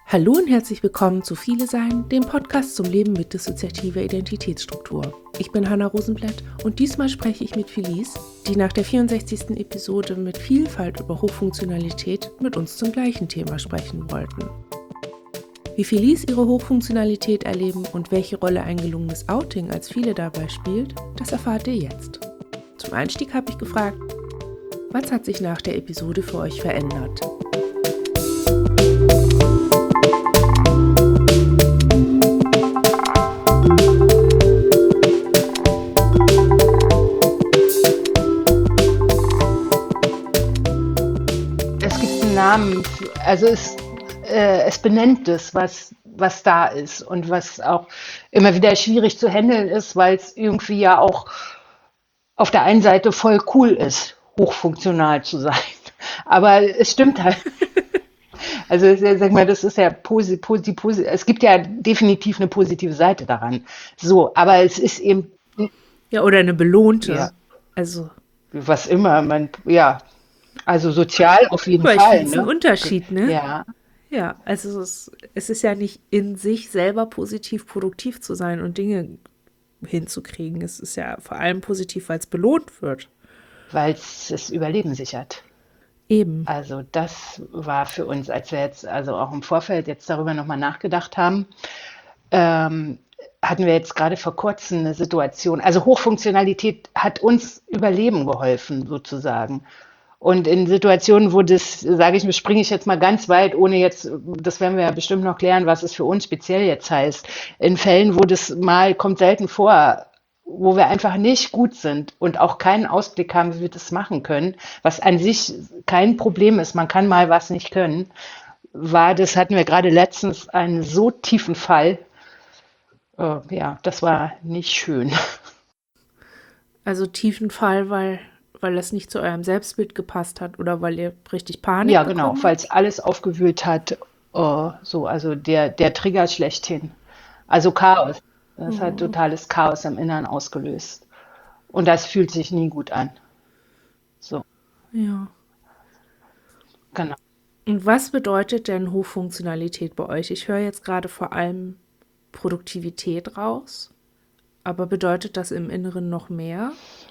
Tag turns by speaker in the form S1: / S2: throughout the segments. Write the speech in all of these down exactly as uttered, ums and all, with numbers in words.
S1: Hallo und herzlich willkommen zu Viele Sein, dem Podcast zum Leben mit dissoziativer Identitätsstruktur. Ich bin Hanna Rosenblatt und diesmal spreche ich mit Felice, die nach der vierundsechzigsten Episode mit Vielfalt über Hochfunktionalität mit uns zum gleichen Thema sprechen wollten. Wie Felice ihre Hochfunktionalität erleben und welche Rolle ein gelungenes Outing als Viele dabei spielt, das erfahrt ihr jetzt. Zum Einstieg habe ich gefragt, was hat sich nach der Episode für euch verändert?
S2: Namen, also es, äh, es benennt es, was, was da ist und was auch immer wieder schwierig zu handeln ist, weil es irgendwie ja auch auf der einen Seite voll cool ist, hochfunktional zu sein. Aber es stimmt halt. Also sag mal, das ist ja posi, posi, posi, es gibt ja definitiv eine positive Seite daran. So, aber es ist eben.
S1: Ja, oder eine belohnte.
S2: Ja.
S1: Also.
S2: Was immer, man, ja. Also sozial auf jeden
S1: Fall.
S2: Fall.
S1: Das ist ne? ein Unterschied, ne?
S2: Ja.
S1: Ja, also es, es ist ja nicht in sich selber positiv produktiv zu sein und Dinge hinzukriegen. Es ist ja vor allem positiv, weil es belohnt wird.
S2: Weil es das Überleben sichert.
S1: Eben.
S2: Also das war für uns, als wir jetzt also auch im Vorfeld jetzt darüber nochmal nachgedacht haben, ähm, hatten wir jetzt gerade vor kurzem eine Situation, also Hochfunktionalität hat uns Überleben geholfen sozusagen. Und in Situationen, wo das, sage ich, springe ich jetzt mal ganz weit, ohne jetzt, das werden wir ja bestimmt noch klären, was es für uns speziell jetzt heißt. In Fällen, wo das mal, kommt selten vor, wo wir einfach nicht gut sind und auch keinen Ausblick haben, wie wir das machen können, was an sich kein Problem ist, man kann mal was nicht können, war, das hatten wir gerade letztens, einen so tiefen Fall. Äh, ja, das war nicht schön.
S1: Also tiefen Fall, weil... weil das nicht zu eurem Selbstbild gepasst hat oder weil ihr richtig Panik
S2: Ja,
S1: bekommen
S2: genau, weil es alles aufgewühlt hat, äh, so, also der, der Trigger schlechthin. Also Chaos. Das hat totales Chaos im Inneren ausgelöst. Und das fühlt sich nie gut an. So,
S1: Ja.
S2: genau.
S1: Und was bedeutet denn Hochfunktionalität bei euch? Ich höre jetzt gerade vor allem Produktivität raus, aber bedeutet das im Inneren noch mehr?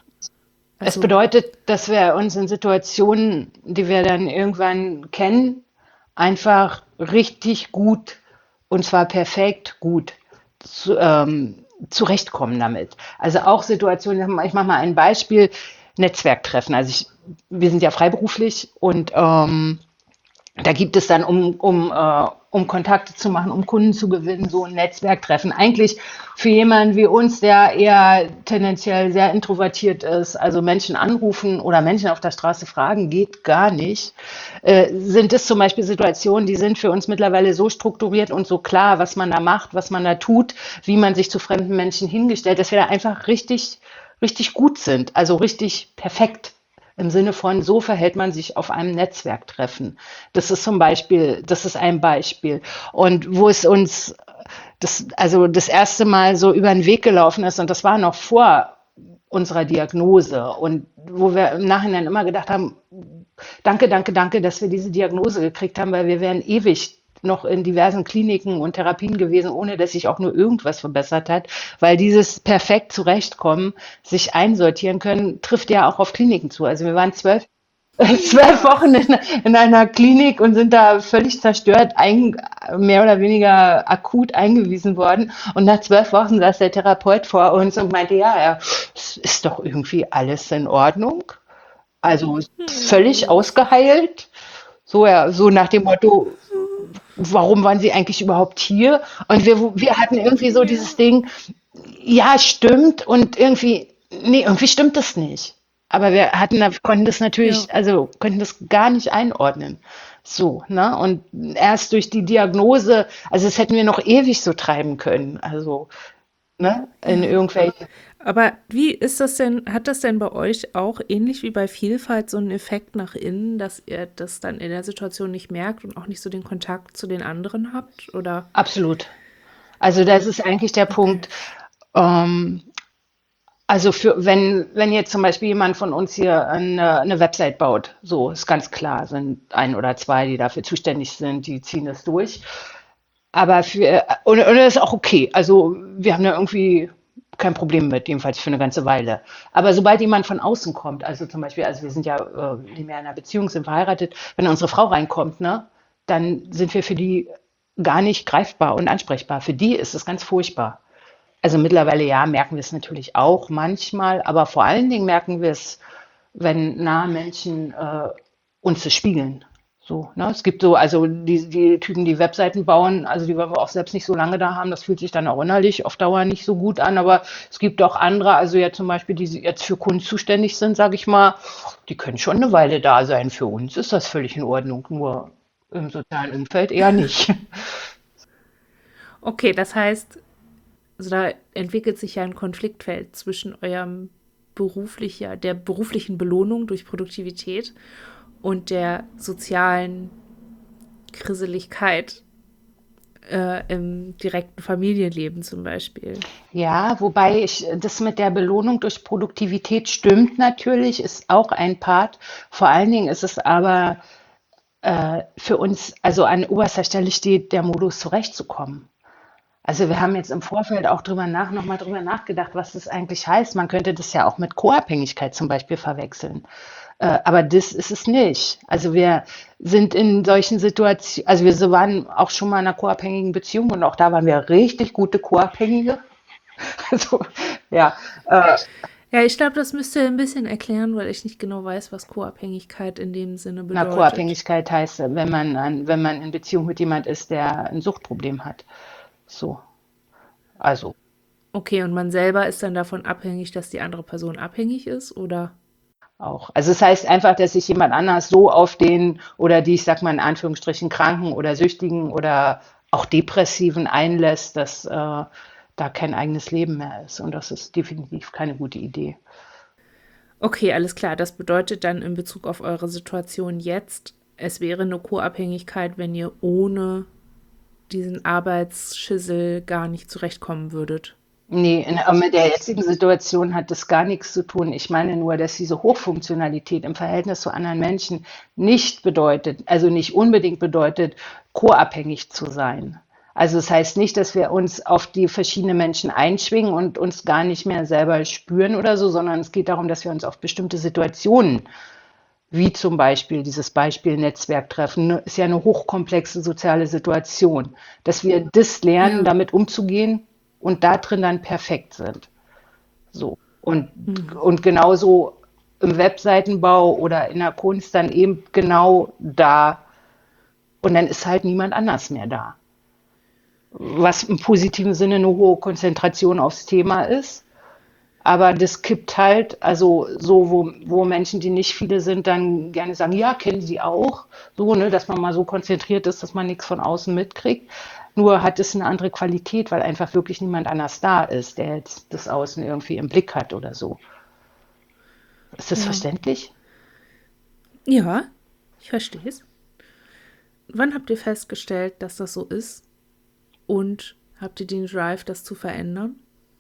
S2: Es bedeutet, dass wir uns in Situationen, die wir dann irgendwann kennen, einfach richtig gut, und zwar perfekt gut, zu, ähm, zurechtkommen damit. Also auch Situationen, ich mache mal ein Beispiel, Netzwerktreffen. Also ich, wir sind ja freiberuflich und ähm, da gibt es dann, um, um, äh, um Kontakte zu machen, um Kunden zu gewinnen, so ein Netzwerktreffen. Eigentlich für jemanden wie uns, der eher tendenziell sehr introvertiert ist, also Menschen anrufen oder Menschen auf der Straße fragen, geht gar nicht, äh, sind es zum Beispiel Situationen, die sind für uns mittlerweile so strukturiert und so klar, was man da macht, was man da tut, wie man sich zu fremden Menschen hingestellt, dass wir da einfach richtig, richtig gut sind, also richtig perfekt. Im Sinne von, so verhält man sich auf einem Netzwerktreffen. Das ist zum Beispiel, das ist ein Beispiel. Und wo es uns, das, also das erste Mal so über den Weg gelaufen ist, und das war noch vor unserer Diagnose, und wo wir im Nachhinein immer gedacht haben, danke, danke, danke, dass wir diese Diagnose gekriegt haben, weil wir wären ewig noch in diversen Kliniken und Therapien gewesen, ohne dass sich auch nur irgendwas verbessert hat, weil dieses perfekt zurechtkommen, sich einsortieren können, trifft ja auch auf Kliniken zu. Also wir waren zwölf, zwölf Wochen in, in einer Klinik und sind da völlig zerstört, ein, mehr oder weniger akut eingewiesen worden. Und nach zwölf Wochen saß der Therapeut vor uns und meinte, ja, ja, es ist doch irgendwie alles in Ordnung. Also völlig ausgeheilt. So, ja, so nach dem Motto, warum waren sie eigentlich überhaupt hier? Und wir, wir hatten irgendwie so dieses Ding, ja, stimmt, und irgendwie, nee, irgendwie stimmt das nicht. Aber wir hatten, konnten das natürlich,
S1: Ja.
S2: also konnten das gar nicht einordnen. So, ne? Und erst durch die Diagnose, also das hätten wir noch ewig so treiben können. Also, ne, in irgendwelchen.
S1: Aber wie ist das denn, hat das denn bei euch auch ähnlich wie bei Vielfalt so einen Effekt nach innen, dass ihr das dann in der Situation nicht merkt und auch nicht so den Kontakt zu den anderen habt? Oder?
S2: Absolut. Also das ist eigentlich der Punkt. Ähm, also für, wenn, wenn jetzt zum Beispiel jemand von uns hier eine, eine Website baut, so ist ganz klar, sind ein oder zwei, die dafür zuständig sind, die ziehen das durch. Aber für, und, und das ist auch okay. Also wir haben da irgendwie kein Problem mit, jedenfalls für eine ganze Weile. Aber sobald jemand von außen kommt, also zum Beispiel, also wir sind ja äh, nicht mehr in einer Beziehung, sind verheiratet, wenn unsere Frau reinkommt, ne, dann sind wir für die gar nicht greifbar und ansprechbar. Für die ist es ganz furchtbar. Also mittlerweile ja, merken wir es natürlich auch manchmal, aber vor allen Dingen merken wir es, wenn nahe Menschen äh, uns das spiegeln. So, ne? Es gibt so, also die, die Typen, die Webseiten bauen, also die wollen wir auch selbst nicht so lange da haben, das fühlt sich dann auch innerlich auf Dauer nicht so gut an, aber es gibt auch andere, also jetzt zum Beispiel, die jetzt für Kunst zuständig sind, sage ich mal, die können schon eine Weile da sein. Für uns ist das völlig in Ordnung, nur im sozialen Umfeld eher nicht.
S1: Okay, das heißt, also da entwickelt sich ja ein Konfliktfeld zwischen eurem beruflicher, der beruflichen Belohnung durch Produktivität und der sozialen Krisseligkeit äh, im direkten Familienleben zum Beispiel.
S2: Ja, wobei ich das mit der Belohnung durch Produktivität stimmt natürlich, ist auch ein Part. Vor allen Dingen ist es aber äh, für uns, also an oberster Stelle steht der Modus zurechtzukommen. Also wir haben jetzt im Vorfeld auch drüber nach, nochmal drüber nachgedacht, was das eigentlich heißt. Man könnte das ja auch mit Co-Abhängigkeit zum Beispiel verwechseln. Äh, aber das ist es nicht. Also wir sind in solchen Situationen, also wir so waren auch schon mal in einer co-abhängigen Beziehung und auch da waren wir richtig gute Co-Abhängige. Also ja, äh,
S1: Ja, ich glaube, das müsst ihr ein bisschen erklären, weil ich nicht genau weiß, was Co-Abhängigkeit in dem Sinne
S2: na,
S1: bedeutet.
S2: Co-Abhängigkeit heißt, wenn man, an, wenn man in Beziehung mit jemand ist, der ein Suchtproblem hat. So, also.
S1: Okay, und man selber ist dann davon abhängig, dass die andere Person abhängig ist, oder?
S2: Auch. Also es heißt einfach, dass sich jemand anders so auf den oder die, ich sag mal in Anführungsstrichen, Kranken oder Süchtigen oder auch Depressiven einlässt, dass äh, da kein eigenes Leben mehr ist. Und das ist definitiv keine gute Idee.
S1: Okay, alles klar. Das bedeutet dann in Bezug auf eure Situation jetzt, es wäre eine Co-Abhängigkeit, wenn ihr ohne diesen Arbeitsschissel gar nicht zurechtkommen würdet.
S2: Nee, in, äh, mit der jetzigen Situation hat das gar nichts zu tun. Ich meine nur, dass diese Hochfunktionalität im Verhältnis zu anderen Menschen nicht bedeutet, also nicht unbedingt bedeutet, co-abhängig zu sein. Also es heißt nicht, dass wir uns auf die verschiedenen Menschen einschwingen und uns gar nicht mehr selber spüren oder so, sondern es geht darum, dass wir uns auf bestimmte Situationen, wie zum Beispiel dieses Beispiel Netzwerktreffen, ne, ist ja eine hochkomplexe soziale Situation, dass wir das lernen,
S1: Ja.
S2: damit umzugehen und da drin dann perfekt sind. So. Und,
S1: Mhm.
S2: und genauso im Webseitenbau oder in der Kunst dann eben genau da. Und dann ist halt niemand anders mehr da. Was im positiven Sinne eine hohe Konzentration aufs Thema ist. Aber das kippt halt, also so, wo, wo Menschen, die nicht viele sind, dann gerne sagen, ja, kennen sie auch. So, ne, dass man mal so konzentriert ist, dass man nichts von außen mitkriegt. Nur hat es eine andere Qualität, weil einfach wirklich niemand anders da ist, der jetzt das Außen irgendwie im Blick hat oder so. Ist das
S1: Ja.
S2: verständlich?
S1: Ja, ich verstehe es. Wann habt ihr festgestellt, dass das so ist? Und habt ihr den Drive, das zu verändern?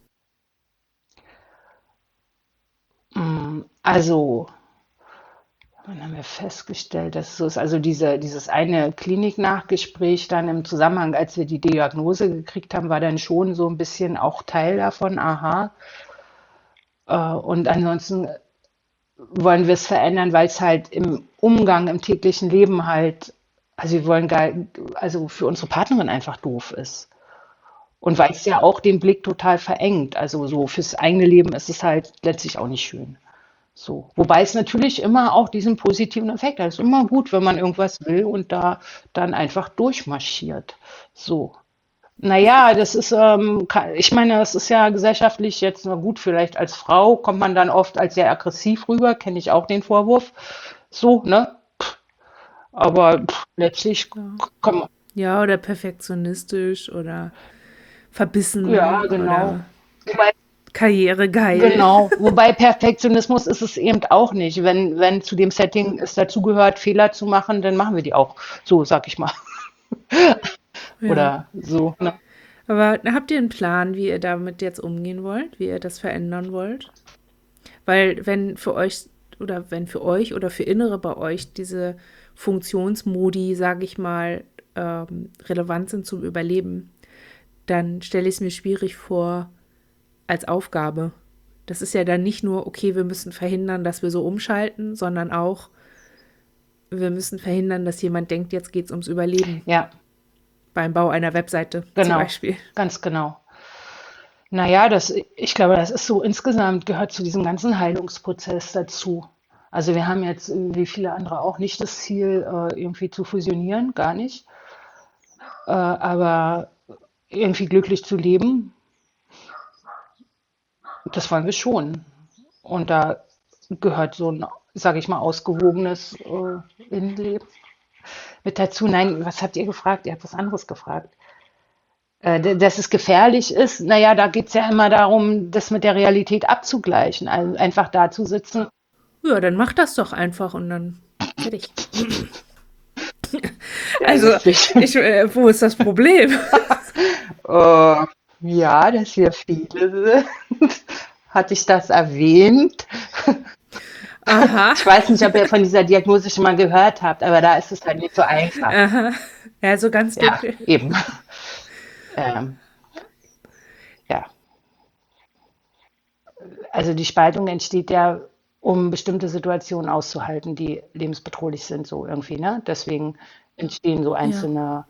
S2: Mm, Also, wann haben wir festgestellt, dass es so ist? Also diese, dieses eine Kliniknachgespräch dann im Zusammenhang, als wir die Diagnose gekriegt haben, war dann schon so ein bisschen auch Teil davon, aha. Äh, Und ansonsten wollen wir es verändern, weil es halt im Umgang, im täglichen Leben halt, also wir wollen gar, also für unsere Partnerin einfach doof ist. Und weil es ja auch den Blick total verengt. Also so fürs eigene Leben ist es halt letztlich auch nicht schön. So. Wobei es natürlich immer auch diesen positiven Effekt hat. Es ist immer gut, wenn man irgendwas will und da dann einfach durchmarschiert. So. Naja, das ist, ähm, ka- ich meine, das ist ja gesellschaftlich jetzt nur gut, vielleicht als Frau kommt man dann oft als sehr aggressiv rüber, kenne ich auch den Vorwurf. So, ne? Aber pff, letztlich
S1: Ja.
S2: kann man,
S1: Ja, oder perfektionistisch oder
S2: ja,
S1: verbissen
S2: genau.
S1: oder
S2: Wobei,
S1: karrieregeil.
S2: genau. Wobei Perfektionismus ist es eben auch nicht. Wenn, wenn zu dem Setting es dazugehört, Fehler zu machen, dann machen wir die auch. So, sag ich mal.
S1: Ja.
S2: Oder so, ne?
S1: Aber habt ihr einen Plan, wie ihr damit jetzt umgehen wollt, wie ihr das verändern wollt? Weil wenn für euch oder wenn für euch oder für Innere bei euch diese Funktionsmodi, sage ich mal, ähm, relevant sind zum Überleben, dann stelle ich es mir schwierig vor als Aufgabe. Das ist ja dann nicht nur, okay, wir müssen verhindern, dass wir so umschalten, sondern auch, wir müssen verhindern, dass jemand denkt, jetzt geht es ums Überleben.
S2: Ja,
S1: Beim Bau einer Webseite zum
S2: genau,
S1: Beispiel.
S2: ganz genau. Naja, das, ich glaube, das ist so insgesamt gehört zu diesem ganzen Heilungsprozess dazu. Also wir haben jetzt, äh, wie viele andere auch, nicht das Ziel, äh, irgendwie zu fusionieren, gar nicht. Äh, aber irgendwie glücklich zu leben, das wollen wir schon. Und da gehört so ein, sage ich mal, ausgewogenes äh, Innenleben mit dazu. Nein, was habt ihr gefragt? Ihr habt was anderes gefragt. Äh, d- dass es gefährlich ist, naja, da geht es ja immer darum, das mit der Realität abzugleichen. Also einfach da zu sitzen.
S1: Ja, dann mach das doch einfach und dann fertig.
S2: Ja,
S1: Also,
S2: lustig.
S1: ich, äh, wo ist das Problem?
S2: Äh, ja, dass wir viele sind. Hatte ich das erwähnt?
S1: Aha,
S2: Ich weiß nicht, ob ihr von dieser Diagnose schon mal gehört habt, aber da ist es halt nicht so einfach.
S1: aha. Ja, so ganz
S2: Ja,
S1: dunkel.
S2: eben. Ähm, ja, also die Spaltung entsteht ja, um bestimmte Situationen auszuhalten, die lebensbedrohlich sind, so irgendwie, ne? Deswegen entstehen so
S1: Ja,
S2: einzelne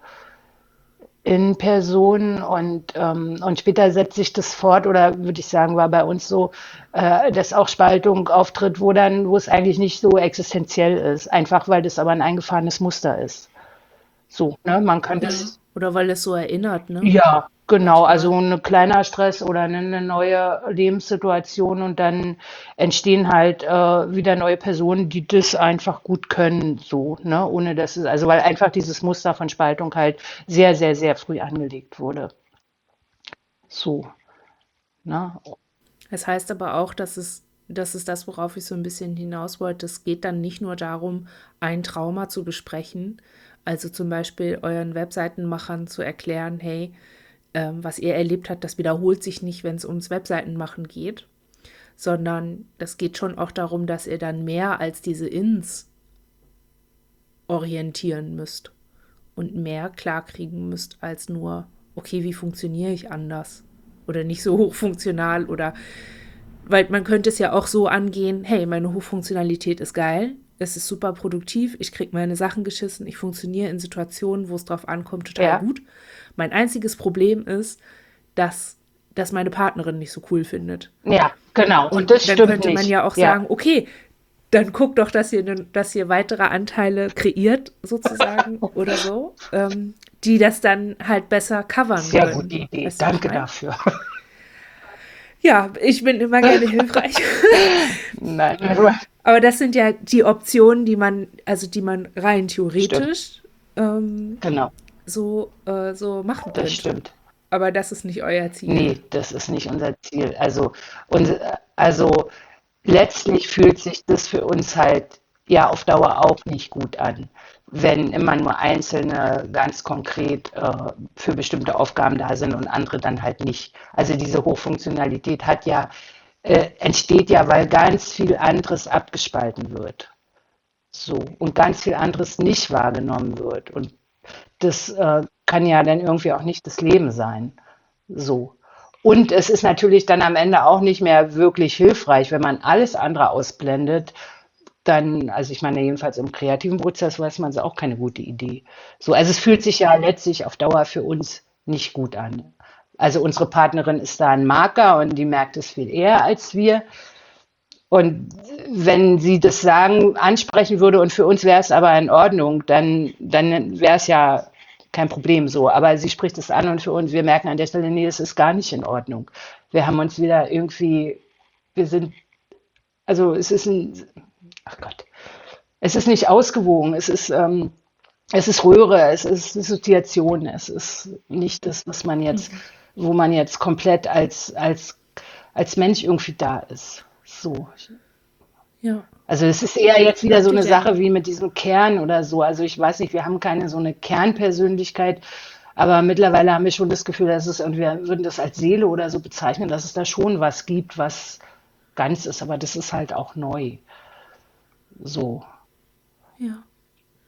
S2: in Person und, ähm, und später setzt sich das fort oder würde ich sagen, war bei uns so, äh, dass auch Spaltung auftritt, wo dann, wo es eigentlich nicht so existenziell ist, einfach weil das aber ein eingefahrenes Muster ist. So, ne? Man könnte
S1: ja.
S2: es,
S1: Oder weil es so erinnert, ne?
S2: ja, genau, also
S1: Manchmal.
S2: ein kleiner Stress oder eine, eine neue Lebenssituation und dann entstehen halt äh, wieder neue Personen, die das einfach gut können, so, ne? Ohne dass es, also weil einfach dieses Muster von Spaltung halt sehr, sehr, sehr früh angelegt wurde. So, ne?
S1: Das heißt aber auch, dass es, das ist das, worauf ich so ein bisschen hinaus wollte. Es geht dann nicht nur darum, ein Trauma zu besprechen, also zum Beispiel euren Webseitenmachern zu erklären, hey, ähm, was ihr erlebt habt, das wiederholt sich nicht, wenn es ums Webseitenmachen geht, sondern das geht schon auch darum, dass ihr dann mehr als diese Ins orientieren müsst und mehr klarkriegen müsst als nur, okay, wie funktioniere ich anders oder nicht so hochfunktional oder, weil man könnte es ja auch so angehen, hey, meine Hochfunktionalität ist geil, es ist super produktiv, ich kriege meine Sachen geschissen, ich funktioniere in Situationen, wo es drauf ankommt, total
S2: Ja,
S1: gut. Mein einziges Problem ist, dass das meine Partnerin nicht so cool findet.
S2: ja, genau. Und
S1: Und
S2: das
S1: dann
S2: stimmt
S1: könnte man
S2: nicht.
S1: ja auch
S2: Ja,
S1: sagen, okay, dann guckt doch, dass ihr, dass ihr weitere Anteile kreiert, sozusagen, oder so, ähm, die das dann halt besser covern
S2: sehr gute
S1: können.
S2: Idee.
S1: Weißt du, wie ich
S2: Danke
S1: meine?
S2: dafür.
S1: Ja, ich bin immer gerne hilfreich.
S2: Nein, also,
S1: Aber das sind ja die Optionen, die man, also die man rein
S2: stimmt.
S1: theoretisch ähm,
S2: Genau,
S1: so, äh, so machen
S2: das
S1: könnte.
S2: stimmt.
S1: Aber das ist nicht euer Ziel.
S2: Nee, das ist nicht unser Ziel. Also, und, also letztlich fühlt sich das für uns halt ja auf Dauer auch nicht gut an, wenn immer nur Einzelne ganz konkret äh, für bestimmte Aufgaben da sind und andere dann halt nicht. Also diese Hochfunktionalität hat ja, äh, entsteht ja, weil ganz viel anderes abgespalten wird. So, und ganz viel anderes nicht wahrgenommen wird. Und das äh, kann ja dann irgendwie auch nicht das Leben sein. So. Und es ist natürlich dann am Ende auch nicht mehr wirklich hilfreich, wenn man alles andere ausblendet, dann, also ich meine, jedenfalls im kreativen Prozess weiß man es auch keine gute Idee. So, also es fühlt sich ja letztlich auf Dauer für uns nicht gut an. Also unsere Partnerin ist da ein Marker und die merkt es viel eher als wir. Und wenn sie das sagen, ansprechen würde und für uns wäre es aber in Ordnung, dann, dann wäre es ja kein Problem so. Aber sie spricht es an und für uns, wir merken an der Stelle, nee, es ist gar nicht in Ordnung. Wir haben uns wieder irgendwie, wir sind, also es ist ein, ach Gott, es ist nicht ausgewogen, es ist, ähm, es ist Röhre, es ist Dissoziation, es ist nicht das, was man jetzt, wo man jetzt komplett als, als, als Mensch irgendwie da ist. So,
S1: Ja.
S2: also es ist eher jetzt wieder so
S1: Habt ihr
S2: eine
S1: denn,
S2: Sache wie mit diesem Kern oder so. Also ich weiß nicht, wir haben keine so eine Kernpersönlichkeit, aber mittlerweile haben wir schon das Gefühl, dass es, und wir würden das als Seele oder so bezeichnen, dass es da schon was gibt, was ganz ist, aber das ist halt auch neu. So.
S1: ja.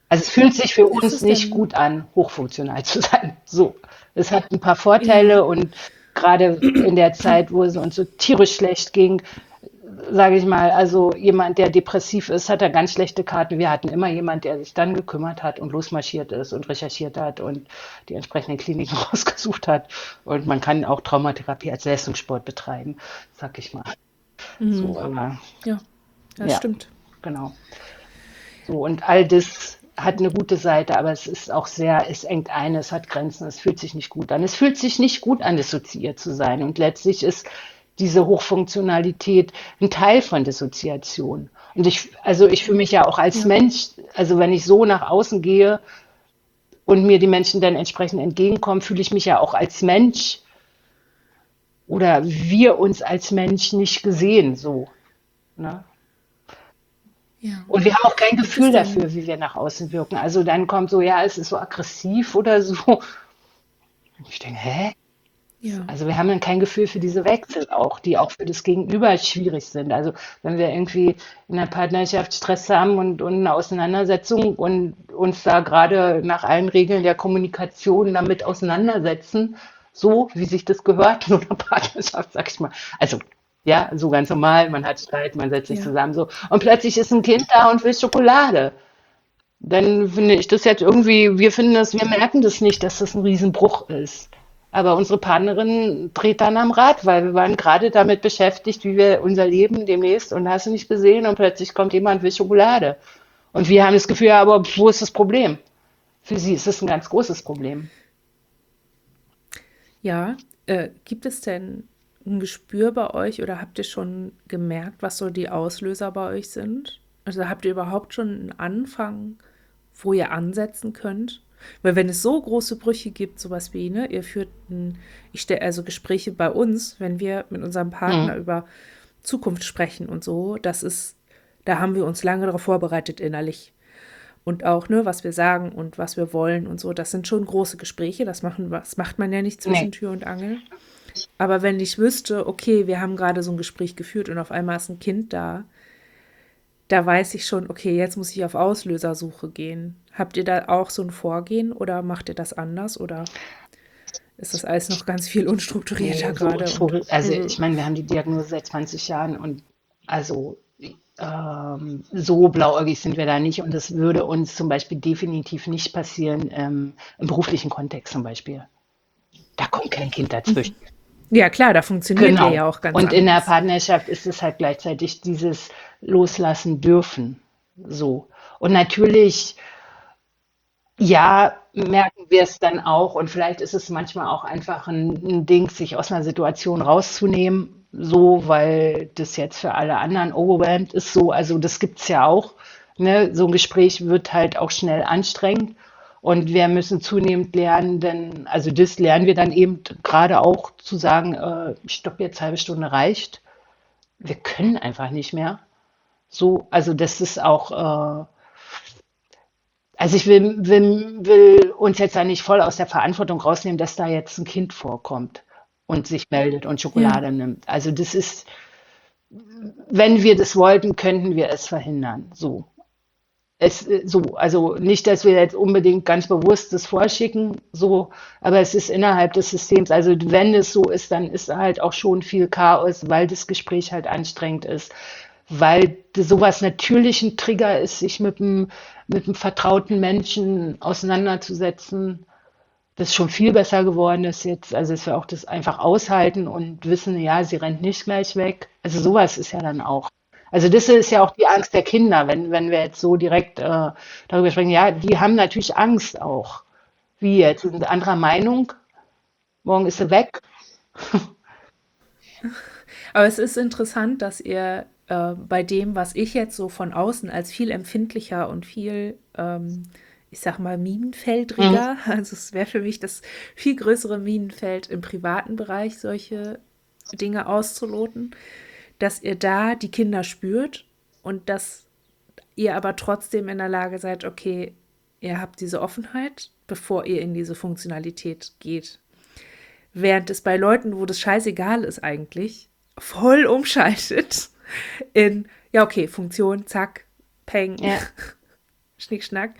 S2: Also es fühlt sich für
S1: Ist
S2: uns
S1: es
S2: nicht
S1: denn,
S2: gut an, hochfunktional zu sein. So, es hat ein paar
S1: ja,
S2: Vorteile und gerade in der Zeit, wo es uns so tierisch schlecht ging, sage ich mal, also jemand, der depressiv ist, hat da ganz schlechte Karten. Wir hatten immer jemand, der sich dann gekümmert hat und losmarschiert ist und recherchiert hat und die entsprechenden Kliniken rausgesucht hat. Und man kann auch Traumatherapie als Leistungssport betreiben, sag ich mal.
S1: mhm.
S2: So, aber
S1: Ja, das
S2: ja,
S1: stimmt.
S2: genau. So, und all das hat eine gute Seite, aber es ist auch sehr, es engt ein, es hat Grenzen, es fühlt sich nicht gut an. Es fühlt sich nicht gut an, dissoziiert zu sein. Und letztlich ist diese Hochfunktionalität ein Teil von Dissoziation. Und ich, also ich fühle mich ja auch als
S1: Ja,
S2: Mensch, also wenn ich so nach außen gehe und mir die Menschen dann entsprechend entgegenkommen, fühle ich mich ja auch als Mensch oder wir uns als Mensch nicht gesehen, so. Ne?
S1: ja.
S2: Und wir haben auch kein
S1: Gibt es
S2: Gefühl
S1: denn,
S2: dafür, wie wir nach außen wirken. Also dann kommt so, ja, es ist so aggressiv oder so. Ich denke, hä?
S1: ja,
S2: Also wir haben dann kein Gefühl für diese Wechsel auch, die auch für das Gegenüber schwierig sind. Also wenn wir irgendwie in der Partnerschaft Stress haben und, und eine Auseinandersetzung und uns da gerade nach allen Regeln der Kommunikation damit auseinandersetzen, so wie sich das gehört in einer Partnerschaft, sag ich mal. Also ja, so ganz normal, man hat Streit, man setzt sich
S1: ja.
S2: zusammen so und plötzlich ist ein Kind da und will Schokolade. Dann finde ich das jetzt irgendwie, wir finden das, wir merken das nicht, dass das ein Riesenbruch ist. Aber unsere Partnerin dreht dann am Rad, weil wir waren gerade damit beschäftigt, wie wir unser Leben demnächst und hast du nicht gesehen und plötzlich kommt jemand und will Schokolade. Und wir haben das Gefühl, ja, aber wo ist das Problem? Für sie ist es ein ganz großes Problem.
S1: Ja, äh, gibt es denn ein Gespür bei euch oder habt ihr schon gemerkt, was so die Auslöser bei euch sind? Also habt ihr überhaupt schon einen Anfang, wo ihr ansetzen könnt? Weil wenn es so große Brüche gibt, sowas wie, ne, ihr führt ein, ich stelle also Gespräche bei uns, wenn wir mit unserem
S2: Hm.
S1: Partner über Zukunft sprechen und so, das ist, da haben wir uns lange darauf vorbereitet innerlich. Und auch, ne, was wir sagen und was wir wollen und so, das sind schon große Gespräche. Das machen, das macht man ja nicht
S2: Nee.
S1: zwischen Tür und Angel. Aber wenn ich wüsste, okay, wir haben gerade so ein Gespräch geführt und auf einmal ist ein Kind da, da weiß ich schon, okay, jetzt muss ich auf Auslösersuche gehen. Habt ihr da auch so ein Vorgehen oder macht ihr das anders oder ist das alles noch ganz viel
S2: Nee,
S1: unstrukturierter
S2: so
S1: gerade und
S2: unstrukturiert. Also
S1: äh,
S2: ich meine, wir haben die Diagnose seit zwanzig Jahren und also ähm, so blauäugig sind wir da nicht und das würde uns zum Beispiel definitiv nicht passieren ähm, im beruflichen Kontext zum Beispiel. Da kommt kein Kind dazwischen.
S1: ja klar, da funktioniert ihr
S2: Genau.
S1: ja auch ganz
S2: Und in der
S1: anders.
S2: Partnerschaft ist es halt gleichzeitig dieses Loslassen dürfen. So. Und natürlich, ja, merken wir es dann auch und vielleicht ist es manchmal auch einfach ein, ein Ding, sich aus einer Situation rauszunehmen, so, weil das jetzt für alle anderen overwhelmed ist, so, also das gibt's ja auch, ne? So ein Gespräch wird halt auch schnell anstrengend und wir müssen zunehmend lernen, denn, also das lernen wir dann eben gerade auch zu sagen, äh, stopp, jetzt halbe Stunde reicht. Wir können einfach nicht mehr. So, also das ist auch, äh, also ich will, will, will uns jetzt da nicht voll aus der Verantwortung rausnehmen, dass da jetzt ein Kind vorkommt und sich meldet und
S1: Ja,
S2: Schokolade nimmt. Also das ist, wenn wir das wollten, könnten wir es verhindern. So. Es, äh, so, also nicht, dass wir jetzt unbedingt ganz bewusst das vorschicken, so, aber es ist innerhalb des Systems. Also wenn es so ist, dann ist halt auch schon viel Chaos, weil das Gespräch halt anstrengend ist, weil sowas natürlich ein Trigger ist, sich mit einem, mit einem vertrauten Menschen auseinanderzusetzen. Das ist schon viel besser geworden ist jetzt. Also dass wir auch das einfach aushalten und wissen, ja, sie rennt nicht gleich weg. Also sowas ist ja dann auch. Also das ist ja auch die Angst der Kinder, wenn, wenn wir jetzt so direkt äh, darüber sprechen. Ja, die haben natürlich Angst auch. Wie jetzt? Sind anderer Meinung? Morgen ist sie weg?
S1: aber es ist interessant, dass ihr äh, bei dem, was ich jetzt so von außen als viel empfindlicher und viel, ähm, ich sag mal,
S2: Mhm.
S1: minenfeldriger, also es wäre für mich das viel größere Minenfeld im privaten Bereich, solche Dinge auszuloten, dass ihr da die Kinder spürt und dass ihr aber trotzdem in der Lage seid, okay, ihr habt diese Offenheit, bevor ihr in diese Funktionalität geht. Während es bei Leuten, wo das scheißegal ist eigentlich, voll umschaltet in, ja, okay, Funktion, zack, Peng,
S2: Ja.
S1: Schnick, Schnack.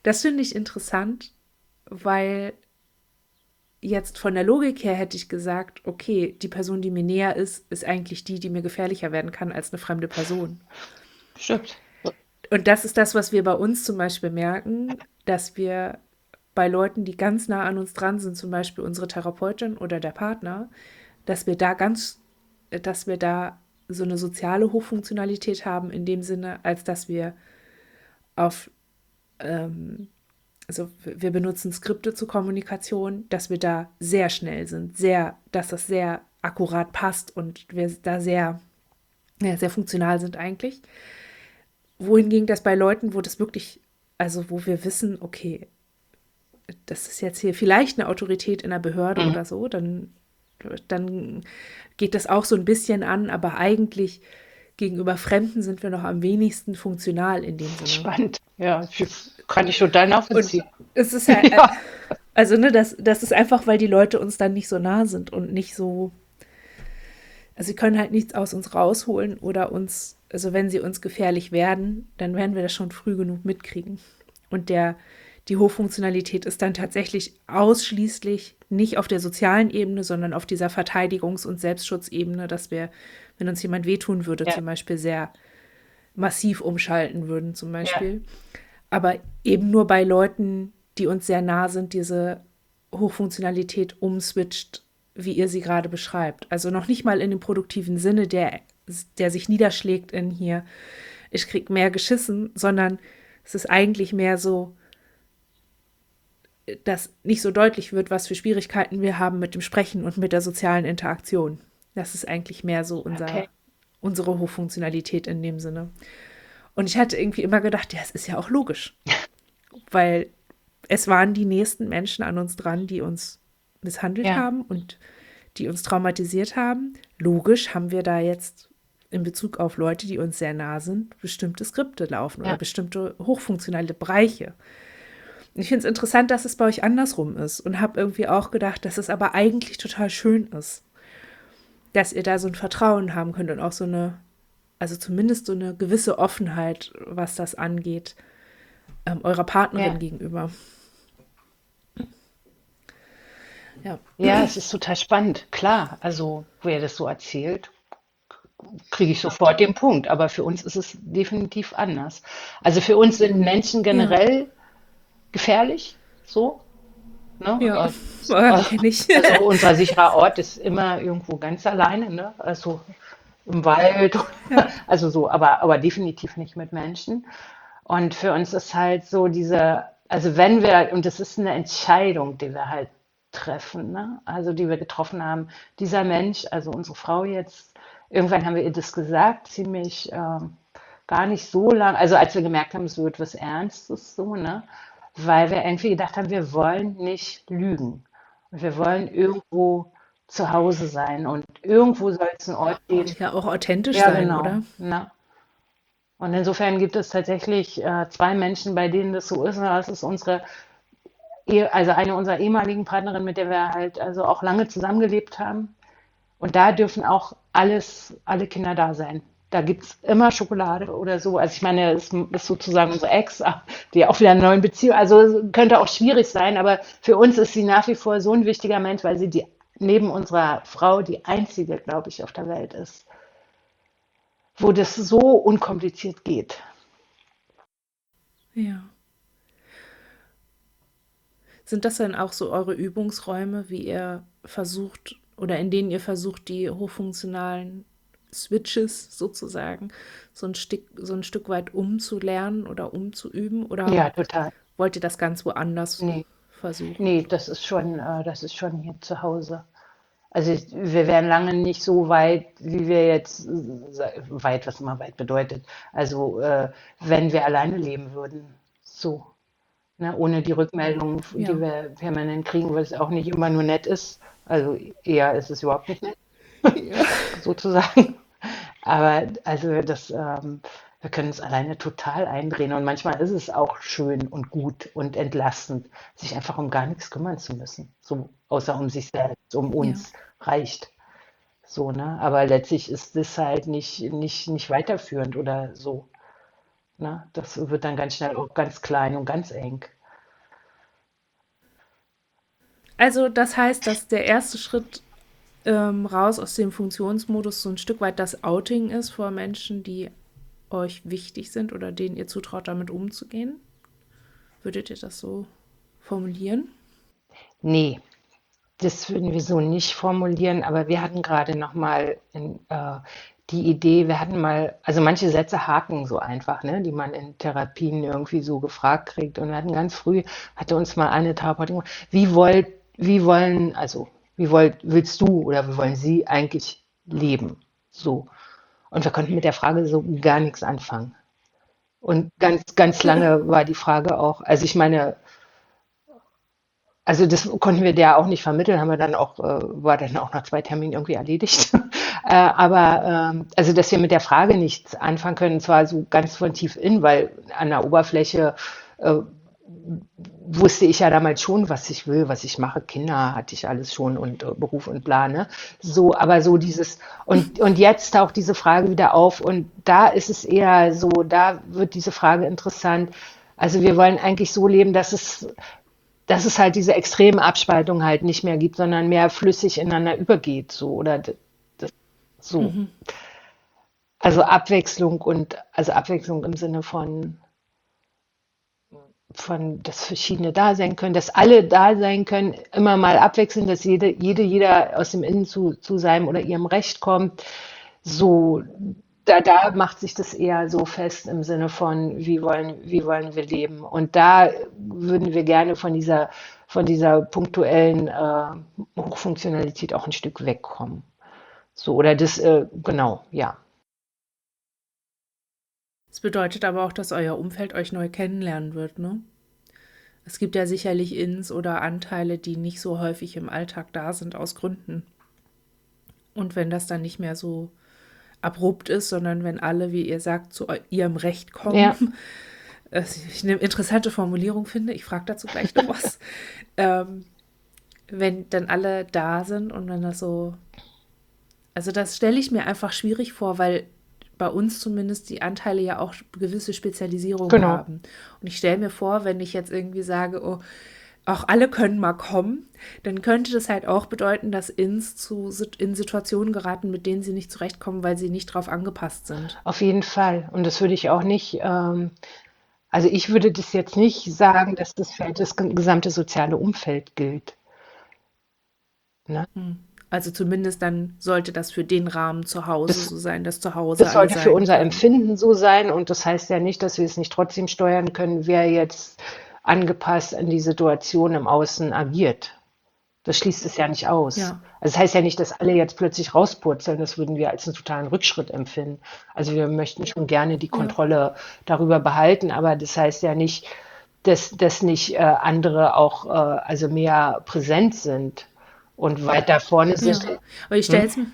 S1: Das finde ich interessant, weil jetzt von der Logik her hätte ich gesagt, okay, die Person, die mir näher ist, ist eigentlich die, die mir gefährlicher werden kann als eine fremde Person.
S2: Stimmt.
S1: Und das ist das, was wir bei uns zum Beispiel merken, dass wir bei Leuten, die ganz nah an uns dran sind, zum Beispiel unsere Therapeutin oder der Partner, dass wir da ganz, dass wir da so eine soziale Hochfunktionalität haben in dem Sinne, als dass wir auf, ähm, also wir benutzen Skripte zur Kommunikation, dass wir da sehr schnell sind, sehr, dass das sehr akkurat passt und wir da sehr, ja, sehr funktional sind eigentlich. Wohingegen das bei Leuten, wo das wirklich, also wo wir wissen, okay, das ist jetzt hier vielleicht eine Autorität in der Behörde
S2: Mhm.
S1: oder so, dann, dann geht das auch so ein bisschen an, aber eigentlich gegenüber Fremden sind wir noch am wenigsten funktional in dem Sinne.
S2: Spannend. Ja, kann ich total
S1: Und
S2: nachvollziehen.
S1: es ist halt,
S2: Ja.
S1: also ne, das, das ist einfach, weil die Leute uns dann nicht so nah sind und nicht so, also sie können halt nichts aus uns rausholen oder uns, also wenn sie uns gefährlich werden, dann werden wir das schon früh genug mitkriegen. Und der, die Hochfunktionalität ist dann tatsächlich ausschließlich nicht auf der sozialen Ebene, sondern auf dieser Verteidigungs- und Selbstschutzebene, dass wir, wenn uns jemand wehtun würde,
S2: Ja,
S1: zum Beispiel sehr massiv umschalten würden, zum
S2: ja,
S1: Beispiel. Aber eben nur bei Leuten, die uns sehr nah sind, diese Hochfunktionalität umswitcht, wie ihr sie gerade beschreibt. Also noch nicht mal in dem produktiven Sinne, der, der sich niederschlägt in hier, ich krieg mehr geschissen, sondern es ist eigentlich mehr so, dass nicht so deutlich wird, was für Schwierigkeiten wir haben mit dem Sprechen und mit der sozialen Interaktion. Das ist eigentlich mehr so
S2: okay.
S1: unser, unsere Hochfunktionalität in dem Sinne. Und ich hatte irgendwie immer gedacht, ja, es ist ja auch logisch, weil es waren die nächsten Menschen an uns dran, die uns misshandelt
S2: Ja,
S1: haben und die uns traumatisiert haben. Logisch haben wir da jetzt in Bezug auf Leute, die uns sehr nah sind, bestimmte Skripte laufen oder
S2: ja,
S1: bestimmte hochfunktionale Bereiche. Ich finde es interessant, dass es bei euch andersrum ist und habe irgendwie auch gedacht, dass es aber eigentlich total schön ist, dass ihr da so ein Vertrauen haben könnt und auch so eine, also zumindest so eine gewisse Offenheit, was das angeht, ähm, eurer Partnerin
S2: ja.
S1: gegenüber. Ja,
S2: Ja, es ist total spannend. Klar, also wer das so erzählt, kriege ich sofort den Punkt. Aber für uns ist es definitiv anders. Also für uns sind Menschen
S1: ja,
S2: generell gefährlich, so, ne?
S1: ja,
S2: Äh,
S1: äh,
S2: äh,
S1: kenne ich.
S2: Also unser sicherer Ort ist immer irgendwo ganz alleine, ne? Also im Wald,
S1: Ja,
S2: also so, aber, aber definitiv nicht mit Menschen. Und für uns ist halt so diese, also wenn wir, und das ist eine Entscheidung, die wir halt treffen, ne? Also die wir getroffen haben, dieser Mensch, also unsere Frau jetzt, irgendwann haben wir ihr das gesagt, ziemlich ähm, gar nicht so lang, also als wir gemerkt haben, es wird was Ernstes, so, ne? Weil wir irgendwie gedacht haben, wir wollen nicht lügen. Und wir wollen irgendwo zu Hause sein. Und irgendwo soll es einen Ort geben.
S1: ja, auch authentisch
S2: Ja,
S1: sein,
S2: genau.
S1: oder?
S2: Ne? Und insofern gibt es tatsächlich äh, zwei Menschen, bei denen das so ist. Und das ist unsere, Ehe, also eine unserer ehemaligen Partnerinnen, mit der wir halt also auch lange zusammengelebt haben. Und da dürfen auch alles, alle Kinder da sein. Da gibt es immer Schokolade oder so. Also ich meine, es ist sozusagen unsere Ex, die auch wieder eine neue Beziehung. Also könnte auch schwierig sein, aber für uns ist sie nach wie vor so ein wichtiger Mensch, weil sie die neben unserer Frau die einzige, glaube ich, auf der Welt ist, wo das so unkompliziert geht.
S1: Ja. Sind das dann auch so eure Übungsräume, wie ihr versucht oder in denen ihr versucht, die hochfunktionalen Switches sozusagen so ein Stück, so ein Stück weit umzulernen oder umzuüben? Oder
S2: Ja, total.
S1: wollt ihr das ganz woanders
S2: Nee,
S1: versuchen?
S2: nee, das ist schon, äh, das ist schon hier zu Hause. Also ich, wir wären lange nicht so weit, wie wir jetzt, äh, weit, was immer weit bedeutet. Also äh, wenn wir alleine leben würden, so, ne, ohne die Rückmeldungen, die
S1: Ja.
S2: wir permanent kriegen, weil es auch nicht immer nur nett ist. Also eher ist es überhaupt nicht nett,
S1: Ja.
S2: sozusagen. Aber also das, ähm, wir können es alleine total eindrehen und manchmal ist es auch schön und gut und entlastend, sich einfach um gar nichts kümmern zu müssen, so außer um sich selbst, um
S1: Ja.
S2: uns reicht. So, ne? Aber letztlich ist das halt nicht, nicht, nicht weiterführend oder so. Ne? Das wird dann ganz schnell auch ganz klein und ganz eng.
S1: Also das heißt, dass der erste Schritt ähm, raus aus dem Funktionsmodus so ein Stück weit das Outing ist vor Menschen, die euch wichtig sind oder denen ihr zutraut, damit umzugehen? Würdet ihr das so formulieren?
S2: Nee, das würden wir so nicht formulieren, aber wir hatten gerade noch mal in, äh, die Idee, wir hatten mal, also manche Sätze haken so einfach, ne, die man in Therapien irgendwie so gefragt kriegt. Und wir hatten ganz früh, hatte uns mal eine Therapeutin gefragt, wie wollt, wie wollen, also wie wollt, willst du oder wie wollen Sie eigentlich leben? So. Und wir konnten mit der Frage so gar nichts anfangen. Und ganz, ganz lange war die Frage auch, also ich meine, also das konnten wir der auch nicht vermitteln, haben wir dann auch, äh, war dann auch nach zwei Terminen irgendwie erledigt. äh, aber ähm, also, dass wir mit der Frage nichts anfangen können, zwar so ganz von tief in, weil an der Oberfläche äh, wusste ich ja damals schon, was ich will, was ich mache. Kinder hatte ich alles schon und äh, Beruf und bla, ne? So, aber so dieses, und, und jetzt taucht diese Frage wieder auf und da ist es eher so, da wird diese Frage interessant. Also wir wollen eigentlich so leben, dass es dass es halt diese extremen Abspaltungen halt nicht mehr gibt, sondern mehr flüssig ineinander übergeht, so oder d- das, so.
S1: Mhm.
S2: Also Abwechslung und also Abwechslung im Sinne von von, dass verschiedene da sein können, dass alle da sein können, immer mal abwechseln, dass jede, jede, jeder aus dem Innen zu, zu seinem oder ihrem Recht kommt. So, da, da macht sich das eher so fest im Sinne von, wie wollen, wie wollen wir leben? Und da würden wir gerne von dieser, von dieser punktuellen äh, Hochfunktionalität auch ein Stück wegkommen. So, oder das, äh, genau, ja.
S1: Das bedeutet aber auch, dass euer Umfeld euch neu kennenlernen wird, ne? Es gibt ja sicherlich Ins oder Anteile, die nicht so häufig im Alltag da sind, aus Gründen. Und wenn das dann nicht mehr so abrupt ist, sondern wenn alle, wie ihr sagt, zu ihrem Recht
S2: Ja,
S1: kommen, was ich eine interessante Formulierung finde, ich frage dazu gleich noch was, ähm, wenn dann alle da sind und wenn das so, also das stelle ich mir einfach schwierig vor, weil bei uns zumindest die Anteile ja auch gewisse Spezialisierung
S2: genau.
S1: haben. Und ich stelle mir vor, wenn ich jetzt irgendwie sage, oh, auch alle können mal kommen, dann könnte das halt auch bedeuten, dass Ins zu, in Situationen geraten, mit denen sie nicht zurechtkommen, weil sie nicht drauf angepasst sind.
S2: Auf jeden Fall. Und das würde ich auch nicht, ähm, also ich würde das jetzt nicht sagen, dass das für das gesamte soziale Umfeld gilt. Ne?
S1: Hm. Also zumindest dann sollte das für den Rahmen zu Hause
S2: Das,
S1: so sein, dass zu Hause
S2: das
S1: alle
S2: sollte für
S1: sein
S2: unser
S1: können.
S2: Empfinden so sein und das heißt ja nicht, dass wir es nicht trotzdem steuern können, wer jetzt angepasst an die Situation im Außen agiert. Das schließt es ja nicht aus.
S1: Ja,
S2: Also das heißt ja nicht, dass alle jetzt plötzlich rauspurzeln, das würden wir als einen totalen Rückschritt empfinden. Also wir möchten schon gerne die
S1: ja,
S2: Kontrolle darüber behalten, aber das heißt ja nicht, dass, dass nicht äh, andere auch äh, also mehr präsent sind und weiter vorne sind.
S1: ja. Aber ich
S2: Hm?
S1: stelle es mir,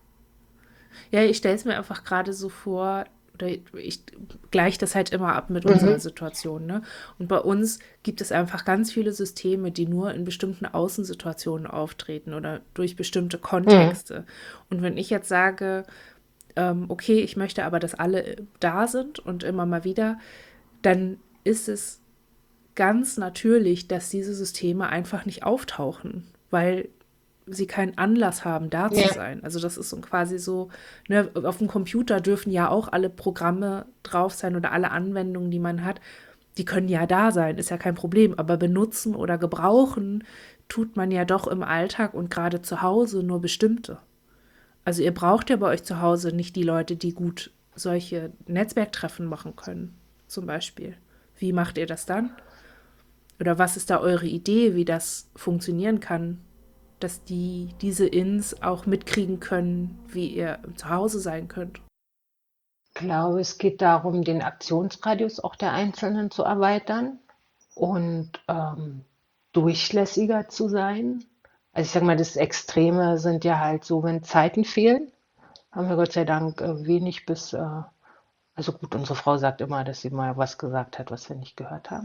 S1: ja, ich stelle es mir einfach gerade so vor, oder ich gleiche das halt immer ab mit unserer
S2: Mhm.
S1: Situation, ne? Und bei uns gibt es einfach ganz viele Systeme, die nur in bestimmten Außensituationen auftreten oder durch bestimmte
S2: Mhm.
S1: Kontexte. Und wenn ich jetzt sage, ähm, okay, ich möchte aber, dass alle da sind und immer mal wieder, dann ist es ganz natürlich, dass diese Systeme einfach nicht auftauchen, weil sie keinen Anlass haben, da zu
S2: Ja,
S1: sein. Also das ist so quasi so, ne, auf dem Computer dürfen ja auch alle Programme drauf sein oder alle Anwendungen, die man hat, die können ja da sein, ist ja kein Problem. Aber benutzen oder gebrauchen tut man ja doch im Alltag und gerade zu Hause nur bestimmte. Also ihr braucht ja bei euch zu Hause nicht die Leute, die gut solche Netzwerktreffen machen können, zum Beispiel. Wie macht ihr das dann? Oder was ist da eure Idee, wie das funktionieren kann, dass die diese Ins auch mitkriegen können, wie ihr zu Hause sein könnt?
S2: ich glaube, es geht darum, den Aktionsradius auch der Einzelnen zu erweitern und ähm, durchlässiger zu sein. Also ich sage mal, das Extreme sind ja halt so, wenn Zeiten fehlen, haben wir Gott sei Dank äh, wenig bis, äh, also gut, unsere Frau sagt immer, dass sie mal was gesagt hat, was wir nicht gehört haben.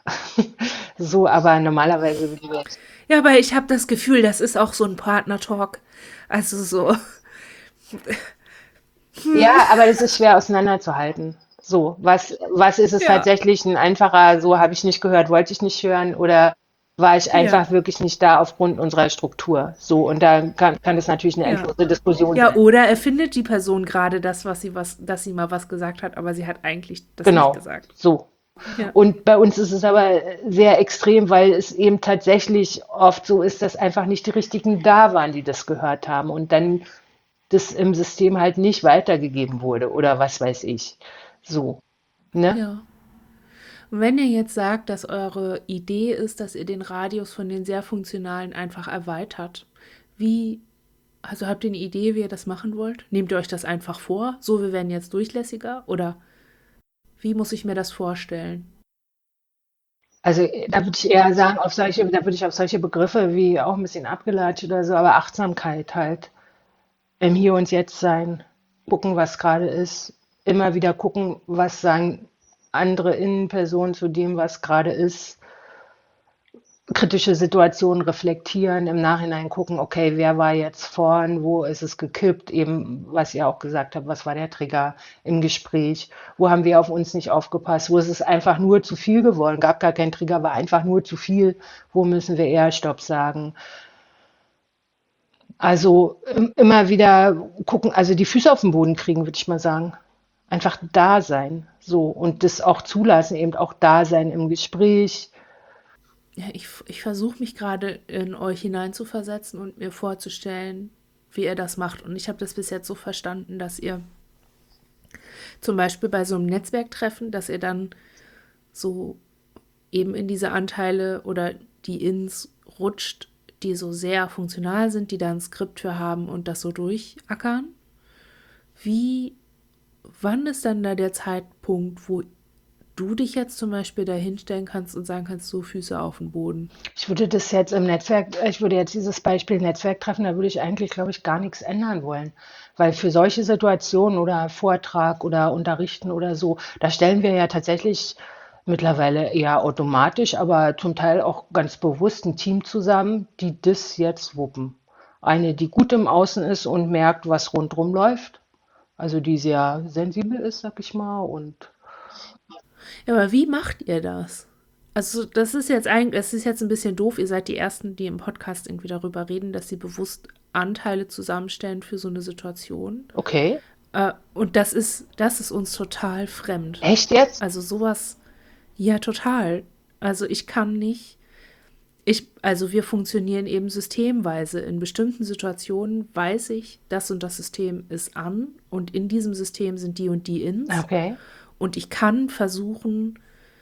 S2: So, aber normalerweise würden wir jetzt.
S1: Ja, aber ich habe das Gefühl, das ist auch so ein Partner-Talk. Also so,
S2: Ja, aber das ist schwer auseinanderzuhalten. So, was, was ist es
S1: Ja,
S2: tatsächlich ein einfacher, so habe ich nicht gehört, wollte ich nicht hören oder war ich
S1: ja,
S2: einfach wirklich nicht da aufgrund unserer Struktur? So, und da kann, kann es natürlich eine
S1: ja.
S2: endlose Diskussion
S1: Ja,
S2: sein.
S1: oder erfindet die Person gerade das, was sie was, dass sie mal was gesagt hat, aber sie hat eigentlich das nicht
S2: Genau,
S1: gesagt.
S2: so.
S1: Ja,
S2: Und bei uns ist es aber sehr extrem, weil es eben tatsächlich oft so ist, dass einfach nicht die Richtigen da waren, die das gehört haben und dann das im System halt nicht weitergegeben wurde oder was weiß ich. So, ne?
S1: ja. Und wenn ihr jetzt sagt, dass eure Idee ist, dass ihr den Radius von den sehr funktionalen einfach erweitert, wie, also habt ihr eine Idee, wie ihr das machen wollt? Nehmt ihr euch das einfach vor? So, wir werden jetzt durchlässiger? Oder wie muss ich mir das vorstellen?
S2: Also äh, da würde ich eher sagen, auf solche, da würde ich auf solche Begriffe wie auch ein bisschen abgelatscht oder so, aber Achtsamkeit halt, im Hier und Jetzt sein, gucken, was gerade ist, immer wieder gucken, was sagen andere Innenpersonen zu dem, was gerade ist, kritische Situationen reflektieren, im Nachhinein gucken, okay, wer war jetzt vorn, wo ist es gekippt, eben was ihr auch gesagt habt, was war der Trigger im Gespräch, wo haben wir auf uns nicht aufgepasst, wo ist es einfach nur zu viel geworden, gab gar keinen Trigger, war einfach nur zu viel, wo müssen wir eher Stopp sagen. Also im- immer wieder gucken, also die Füße auf den Boden kriegen, würde ich mal sagen. Einfach da sein, so und das auch zulassen, eben auch da sein im Gespräch.
S1: Ja, ich, ich versuche mich gerade in euch hineinzuversetzen und mir vorzustellen, wie ihr das macht. Und ich habe das bis jetzt so verstanden, dass ihr zum Beispiel bei so einem Netzwerktreffen, dass ihr dann so eben in diese Anteile oder die Ins rutscht, die so sehr funktional sind, die da ein Skript für haben und das so durchackern. Wie, wann ist dann da der Zeitpunkt, wo du dich jetzt zum Beispiel da hinstellen kannst und sagen kannst, so Füße auf den Boden?
S2: Ich würde das jetzt im Netzwerk, äh, ich würde jetzt dieses Beispiel Netzwerk treffen, da würde ich eigentlich, glaube ich, gar nichts ändern wollen. Weil für solche Situationen oder Vortrag oder Unterrichten oder so, da stellen wir ja tatsächlich mittlerweile eher automatisch, aber zum Teil auch ganz bewusst ein Team zusammen, die das jetzt wuppen. Eine, die gut im Außen ist und merkt, was rundherum läuft. Also die sehr sensibel ist, sag ich mal. Und
S1: Ja, aber wie macht ihr das? Also, das ist jetzt eigentlich, das ist jetzt ein bisschen doof. Ihr seid die Ersten, die im Podcast irgendwie darüber reden, dass sie bewusst Anteile zusammenstellen für so eine Situation.
S2: okay,
S1: Äh, und das ist, das ist uns total fremd.
S2: echt jetzt?
S1: Also sowas, ja, total. Also ich kann nicht, ich, also wir funktionieren eben systemweise. In bestimmten Situationen weiß ich, das und das System ist an und in diesem System sind die und die Ins.
S2: Okay.
S1: Und ich kann versuchen,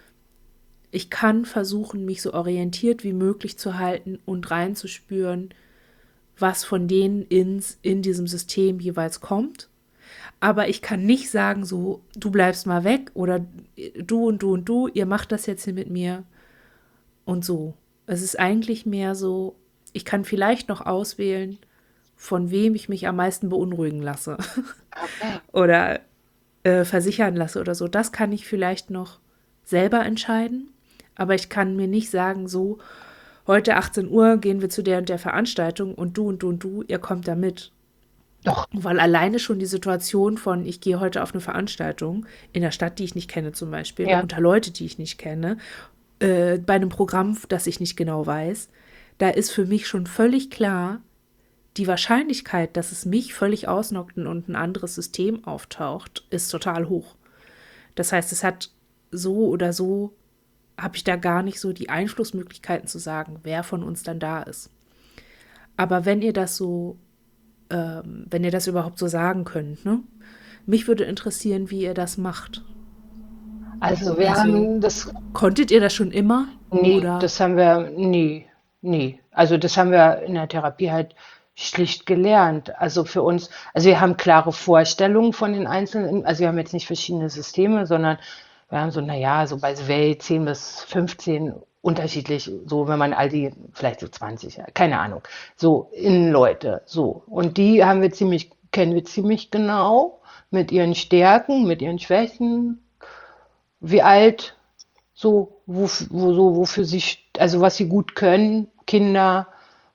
S1: ich kann versuchen, mich so orientiert wie möglich zu halten und reinzuspüren, was von denen ins in diesem System jeweils kommt. Aber ich kann nicht sagen, so, du bleibst mal weg oder du und du und du, ihr macht das jetzt hier mit mir und so. Es ist eigentlich mehr so, ich kann vielleicht noch auswählen, von wem ich mich am meisten beunruhigen lasse
S2: Okay.
S1: oder äh, versichern lasse oder so. Das kann ich vielleicht noch selber entscheiden, aber ich kann mir nicht sagen, so, heute achtzehn Uhr gehen wir zu der und der Veranstaltung und du und du und du, ihr kommt da mit.
S2: Doch.
S1: Weil alleine schon die Situation von, ich gehe heute auf eine Veranstaltung in der Stadt, die ich nicht kenne zum Beispiel,
S2: Ja.
S1: unter Leute, die ich nicht kenne, äh, bei einem Programm, das ich nicht genau weiß, da ist für mich schon völlig klar, die Wahrscheinlichkeit, dass es mich völlig ausnockt und ein anderes System auftaucht, ist total hoch. Das heißt, es hat so oder so, habe ich da gar nicht so die Einflussmöglichkeiten zu sagen, wer von uns dann da ist. Aber wenn ihr das so, ähm, wenn ihr das überhaupt so sagen könnt, ne? Mich würde interessieren, wie ihr das macht.
S2: Also wir
S1: Also,
S2: haben das,
S1: konntet ihr das schon immer?
S2: nee,
S1: Oder,
S2: das haben wir nie, nie. Also das haben wir in der Therapie halt schlicht gelernt. Also für uns, also wir haben klare Vorstellungen von den einzelnen, also wir haben jetzt nicht verschiedene Systeme, sondern wir haben so, naja, so bei Sway zehn bis fünfzehn unterschiedlich, so wenn man all die, vielleicht so zwanzig, keine Ahnung, so Innenleute, so. Und die haben wir ziemlich, kennen wir ziemlich genau mit ihren Stärken, mit ihren Schwächen, wie alt, so, wo, wo, so, wofür sie, also was sie gut können, Kinder,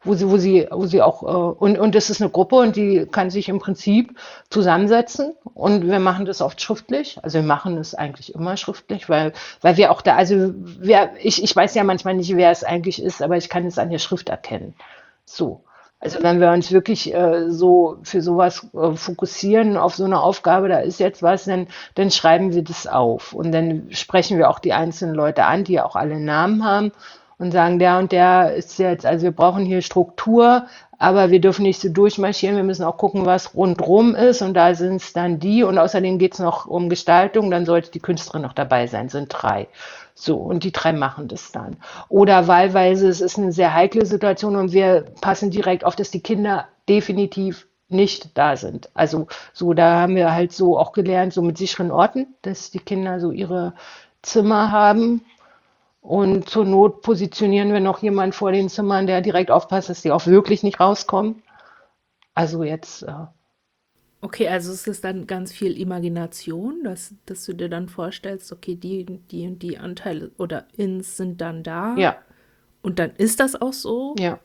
S2: wo sie, wo sie, wo sie auch, äh, und, und das ist eine Gruppe und die kann sich im Prinzip zusammensetzen und wir machen das oft schriftlich. Also wir machen es eigentlich immer schriftlich, weil, weil wir auch da, also wer, ich, ich weiß ja manchmal nicht, wer es eigentlich ist, aber ich kann es an der Schrift erkennen. So. Also wenn wir uns wirklich äh, so für sowas äh, fokussieren auf so eine Aufgabe, da ist jetzt was, dann, dann schreiben wir das auf und dann sprechen wir auch die einzelnen Leute an, die ja auch alle Namen haben und sagen, der und der ist jetzt, also wir brauchen hier Struktur, aber wir dürfen nicht so durchmarschieren, wir müssen auch gucken, was rundrum ist und da sind es dann die und außerdem geht es noch um Gestaltung, dann sollte die Künstlerin noch dabei sein, sind drei. So, und die drei machen das dann. Oder wahlweise, es ist eine sehr heikle Situation und wir passen direkt auf, dass die Kinder definitiv nicht da sind. Also so, da haben wir halt so auch gelernt, so mit sicheren Orten, dass die Kinder so ihre Zimmer haben und zur Not positionieren wir noch jemanden vor den Zimmern, der direkt aufpasst, dass die auch wirklich nicht rauskommen. Also jetzt, äh,
S1: Okay, also es ist dann ganz viel Imagination, dass, dass du dir dann vorstellst, okay, die, die und die Anteile oder Ins sind dann da
S2: ja,
S1: und dann ist das auch so.
S2: ja,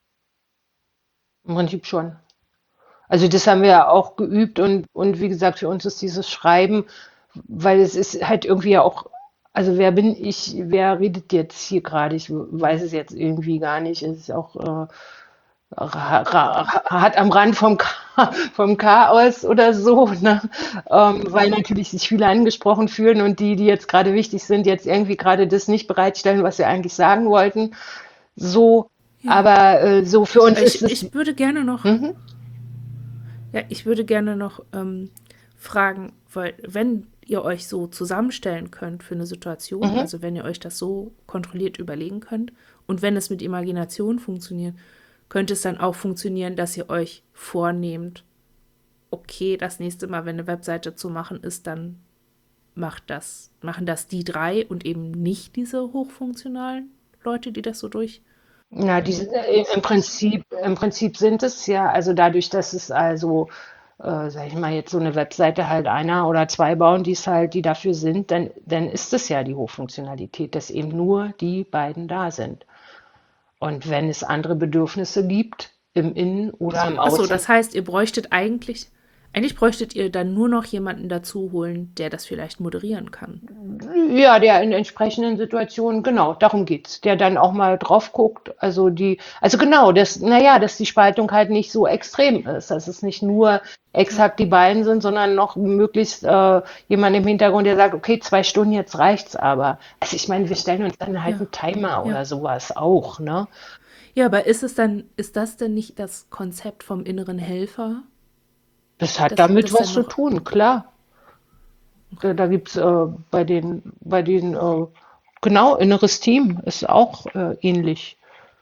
S2: im Prinzip schon. Also das haben wir ja auch geübt und, und wie gesagt, für uns ist dieses Schreiben, weil es ist halt irgendwie ja auch, also wer bin ich, wer redet jetzt hier gerade? Ich weiß es jetzt irgendwie gar nicht. Es ist auch äh, ra- ra- hat am Rand vom, Cha- vom Chaos oder so, ne? Ähm, weil natürlich sich viele angesprochen fühlen und die, die jetzt gerade wichtig sind, jetzt irgendwie gerade das nicht bereitstellen, was sie eigentlich sagen wollten. So,
S1: Ja.
S2: aber äh, so für uns ist
S1: Ich,
S2: es.
S1: ich würde gerne noch,
S2: Mhm,
S1: ja, ich würde gerne noch ähm, fragen, weil wenn ihr euch so zusammenstellen könnt für eine Situation,
S2: mhm.
S1: also wenn ihr euch das so kontrolliert überlegen könnt und wenn es mit Imagination funktioniert, könnte es dann auch funktionieren, dass ihr euch vornehmt, okay, das nächste Mal, wenn eine Webseite zu machen ist, dann macht das, machen das die drei und eben nicht diese hochfunktionalen Leute, die das so durch.
S2: Na, die sind, äh, im Prinzip, im Prinzip sind es ja, also dadurch, dass es also, äh, sag ich mal, jetzt so eine Webseite halt einer oder zwei bauen, die es halt, die dafür sind, dann, dann ist es ja die Hochfunktionalität, dass eben nur die beiden da sind. Und wenn es andere Bedürfnisse gibt, im Innen oder im
S1: Achso,
S2: Außen,
S1: das heißt, ihr bräuchtet eigentlich, eigentlich bräuchtet ihr dann nur noch jemanden dazu holen, der das vielleicht moderieren kann.
S2: ja, der in entsprechenden Situationen, genau, darum geht's, der dann auch mal drauf guckt. Also die, also genau, das, naja, dass die Spaltung halt nicht so extrem ist, dass es nicht nur
S1: Ja,
S2: exakt die beiden sind, sondern noch möglichst äh, jemand im Hintergrund, der sagt, okay, zwei Stunden, jetzt reicht's aber. Also ich meine, wir stellen uns dann halt
S1: ja,
S2: einen Timer
S1: ja.
S2: oder sowas auch, ne?
S1: Ja, aber ist es dann, ist das denn nicht das Konzept vom inneren Helfer,
S2: Das hat
S1: dass
S2: damit
S1: das
S2: was
S1: dann
S2: zu
S1: noch.
S2: tun, klar. Da, da gibt's äh, bei den, bei den, äh, genau, inneres Team ist auch äh, ähnlich.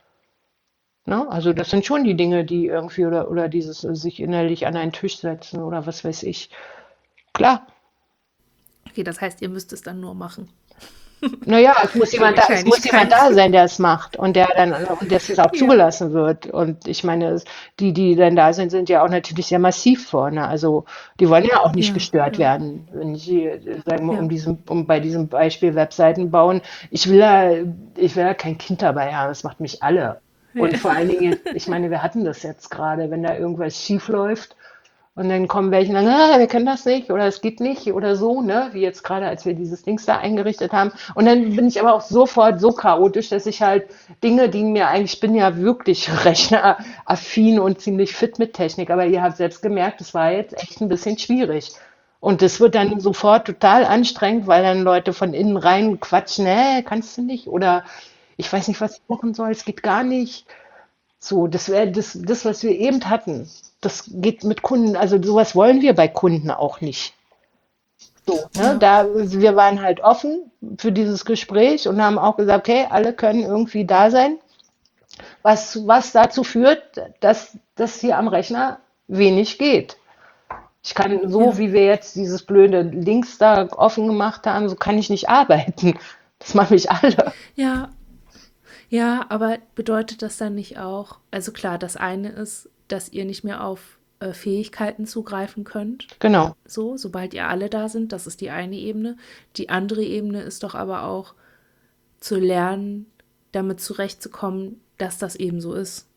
S2: Ne? Also das sind schon die Dinge, die irgendwie oder, oder dieses äh, sich innerlich an einen Tisch setzen oder was weiß ich. Klar.
S1: Okay, das heißt, ihr müsst es dann nur machen.
S2: Naja, es muss
S1: So
S2: jemand
S1: eine
S2: da, es muss jemand
S1: Kleinigkeit.
S2: da sein, der es macht und der dann, und dass es auch
S1: Ja,
S2: zugelassen wird. Und ich meine, es- die, die dann da sind, sind ja auch natürlich sehr massiv vorne. Also die wollen ja auch nicht
S1: ja,
S2: gestört
S1: ja,
S2: werden. Wenn sie, äh, sagen wir, um
S1: ja,
S2: diesem, um bei diesem Beispiel Webseiten bauen, ich will da, ich will da kein Kind dabei haben, das macht mich alle. Und
S1: ja,
S2: vor allen Dingen jetzt, ich meine, wir hatten das jetzt gerade, wenn da irgendwas schief läuft. Und dann kommen welche und sagen, ah, wir können das nicht oder es geht nicht oder so, ne? Wie jetzt gerade, als wir dieses Dings da eingerichtet haben. Und dann bin ich aber auch sofort so chaotisch, dass ich halt Dinge, die mir eigentlich, ich bin ja wirklich rechneraffin und ziemlich fit mit Technik, aber ihr habt selbst gemerkt, es war jetzt echt ein bisschen schwierig. Und das wird dann sofort total anstrengend, weil dann Leute von innen rein quatschen, nee, kannst du nicht oder ich weiß nicht, was ich machen soll, es geht gar nicht. So, das wäre das, das, was wir eben hatten. Das geht mit Kunden, also sowas wollen wir bei Kunden auch nicht. So, ne?
S1: ja,
S2: Da, wir waren halt offen für dieses Gespräch und haben auch gesagt, okay, alle können irgendwie da sein, was, was dazu führt, dass das hier am Rechner wenig geht. Ich kann so,
S1: ja.
S2: wie wir jetzt dieses blöde Links da offen gemacht haben, so kann ich nicht arbeiten. Das machen mich alle.
S1: Ja, ja, aber bedeutet das dann nicht auch, also klar, das eine ist, dass ihr nicht mehr auf äh, Fähigkeiten zugreifen könnt,
S2: Genau,
S1: so, sobald ihr alle da sind, das ist die eine Ebene. Die andere Ebene ist doch aber auch zu lernen, damit zurechtzukommen, dass das eben so ist.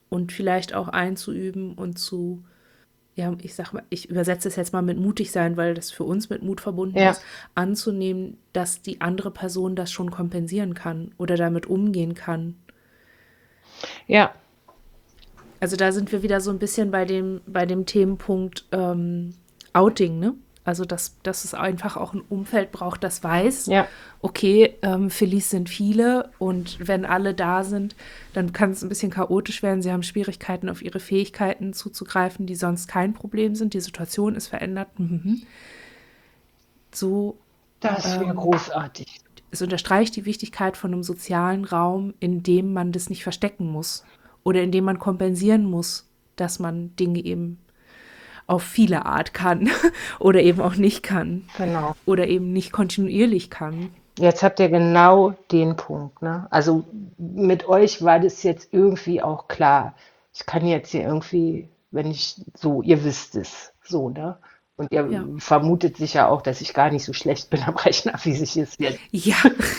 S1: und vielleicht auch einzuüben und zu, ja, ich sag mal, ich übersetze es jetzt mal mit mutig sein, weil das für uns mit Mut verbunden
S2: Ja,
S1: ist, anzunehmen, dass die andere Person das schon kompensieren kann oder damit umgehen kann.
S2: ja,
S1: Also da sind wir wieder so ein bisschen bei dem, bei dem Themenpunkt ähm, Outing, ne? Also dass, dass es einfach auch ein Umfeld braucht, das weiß,
S2: ja,
S1: okay, ähm, Felice sind viele und wenn alle da sind, dann kann es ein bisschen chaotisch werden. Sie haben Schwierigkeiten, auf ihre Fähigkeiten zuzugreifen, die sonst kein Problem sind. Die Situation ist verändert. Mhm. So,
S2: das wäre
S1: ähm,
S2: großartig.
S1: es unterstreicht die Wichtigkeit von einem sozialen Raum, in dem man das nicht verstecken muss oder in dem man kompensieren muss, dass man Dinge eben auf viele Art kann oder eben auch nicht kann
S2: Genau.
S1: oder eben nicht kontinuierlich kann.
S2: Jetzt habt ihr genau den Punkt, ne? Also mit euch war das jetzt irgendwie auch klar. Ich kann jetzt hier irgendwie, wenn ich so, ihr wisst es, so, ne? Und ihr
S1: Ja,
S2: vermutet sicher auch, dass ich gar nicht so schlecht bin am Rechner, wie sich es jetzt.
S1: ja,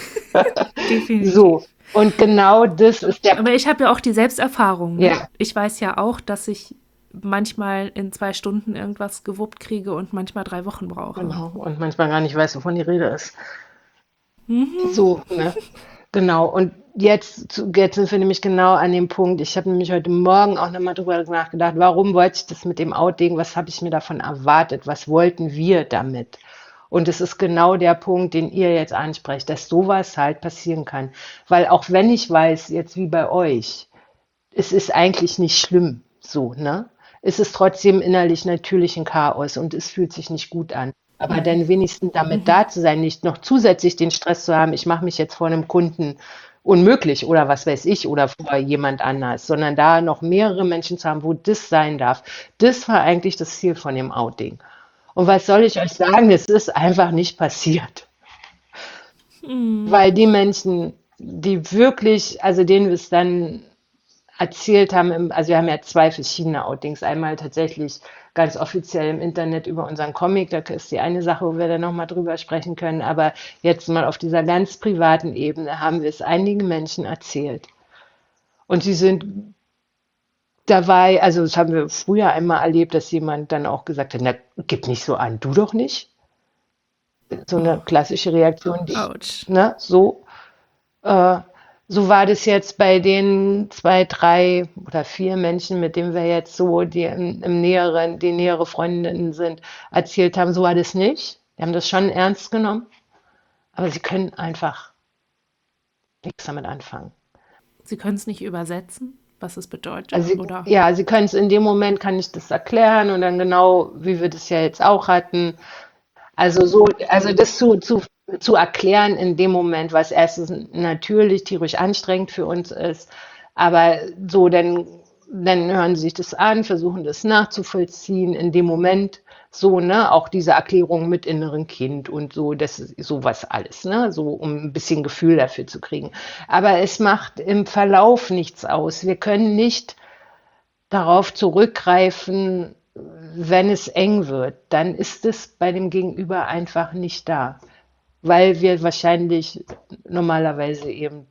S2: So.
S1: definitiv.
S2: Und genau das ist der,
S1: Aber ich habe ja auch die Selbsterfahrung, ne?
S2: ja,
S1: Ich weiß ja auch, dass ich manchmal in zwei Stunden irgendwas gewuppt kriege und manchmal drei Wochen brauche.
S2: genau. Und manchmal gar nicht weiß, wovon die Rede ist. So, ne? Genau. Und jetzt, zu- jetzt sind wir nämlich genau an dem Punkt. Ich habe nämlich heute Morgen auch nochmal drüber nachgedacht, warum wollte ich das mit dem Outing? Was habe ich mir davon erwartet? Was wollten wir damit? Und es ist genau der Punkt, den ihr jetzt ansprecht, dass sowas halt passieren kann. Weil auch wenn ich weiß, jetzt wie bei euch, es ist eigentlich nicht schlimm, so, ne? Es ist trotzdem innerlich natürlich ein Chaos und es fühlt sich nicht gut an. Aber dann wenigstens damit da zu sein, nicht noch zusätzlich den Stress zu haben, ich mache mich jetzt vor einem Kunden unmöglich oder was weiß ich oder vor jemand anders, sondern da noch mehrere Menschen zu haben, wo das sein darf. Das war eigentlich das Ziel von dem Outing. Und was soll ich euch sagen? Es ist einfach nicht passiert. Weil die Menschen, die wirklich, also denen wir es dann erzählt haben, im, also wir haben ja zwei verschiedene Outings. Einmal tatsächlich ganz offiziell im Internet über unseren Comic, da ist die eine Sache, wo wir dann nochmal drüber sprechen können, aber jetzt mal auf dieser ganz privaten Ebene haben wir es einigen Menschen erzählt. Und sie sind dabei, also das haben wir früher einmal erlebt, dass jemand dann auch gesagt hat, na, gib nicht so an, du doch nicht. So eine klassische Reaktion, die,
S1: Autsch.
S2: ne, so. Äh, so war das jetzt bei den zwei, drei oder vier Menschen, mit denen wir jetzt so, die im, im näheren, die nähere Freundinnen sind, erzählt haben, so war das nicht. Die haben das schon ernst genommen, aber sie können einfach nichts damit anfangen.
S1: Sie können es nicht übersetzen, was es bedeutet,
S2: Also sie,
S1: oder?
S2: ja, sie können es in dem Moment, kann ich das erklären und dann genau, wie wir das ja jetzt auch hatten. Also so, also das zu, zu, zu erklären in dem Moment, was erstens natürlich tierisch anstrengend für uns ist, aber so, dann, dann hören sie sich das an, versuchen das nachzuvollziehen in dem Moment, so, ne, auch diese Erklärung mit inneren Kind und so, das ist sowas alles, ne, so, um ein bisschen Gefühl dafür zu kriegen. Aber es macht im Verlauf nichts aus. Wir können nicht darauf zurückgreifen, wenn es eng wird, dann ist es bei dem Gegenüber einfach nicht da, weil wir wahrscheinlich normalerweise eben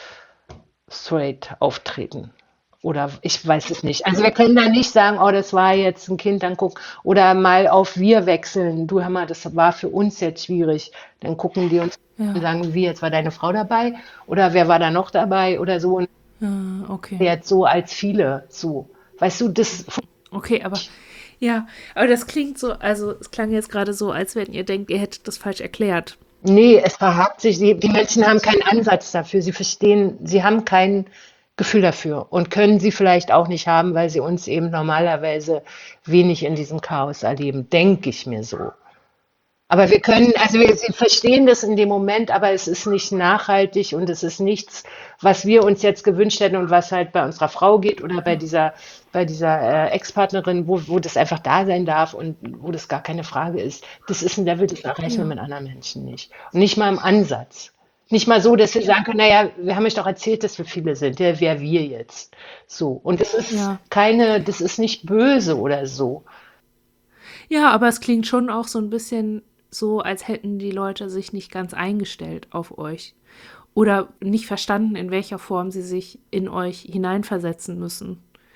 S2: straight auftreten. Oder ich weiß es nicht. Also wir können da nicht sagen, oh, das war jetzt ein Kind, dann guck, oder mal auf wir wechseln. Du, hör mal, das war für uns jetzt schwierig. Dann gucken die uns und
S1: Ja,
S2: sagen, wie, jetzt war deine Frau dabei? Oder wer war da noch dabei? Oder so. Und
S1: ja, okay.
S2: jetzt so als viele, so. Weißt du, das,
S1: Okay, aber ja, aber das klingt so, also es klang jetzt gerade so, als wenn ihr denkt, ihr hättet das falsch erklärt.
S2: nee, es verhakt sich. Die, die Menschen haben keinen Ansatz dafür. Sie verstehen, sie haben kein Gefühl dafür und können sie vielleicht auch nicht haben, weil sie uns eben normalerweise wenig in diesem Chaos erleben, denke ich mir so. Aber wir können, also wir sie verstehen das in dem Moment, aber es ist nicht nachhaltig und es ist nichts, was wir uns jetzt gewünscht hätten und was halt bei unserer Frau geht oder bei dieser, bei dieser äh, Ex-Partnerin, wo, wo das einfach da sein darf und wo das gar keine Frage ist. Das ist ein Level, das erreichen wir
S1: Ja,
S2: mit anderen Menschen nicht. Und nicht mal im Ansatz. Nicht mal so, dass wir sagen können, naja, wir haben euch doch erzählt, dass wir viele sind. Ja, wer wir jetzt? So. Und das ist
S1: ja.
S2: keine, das ist nicht böse oder so.
S1: Ja, aber es klingt schon auch so ein bisschen so, als hätten die Leute sich nicht ganz eingestellt auf euch. Oder nicht verstanden, in welcher Form sie sich in euch hineinversetzen müssen.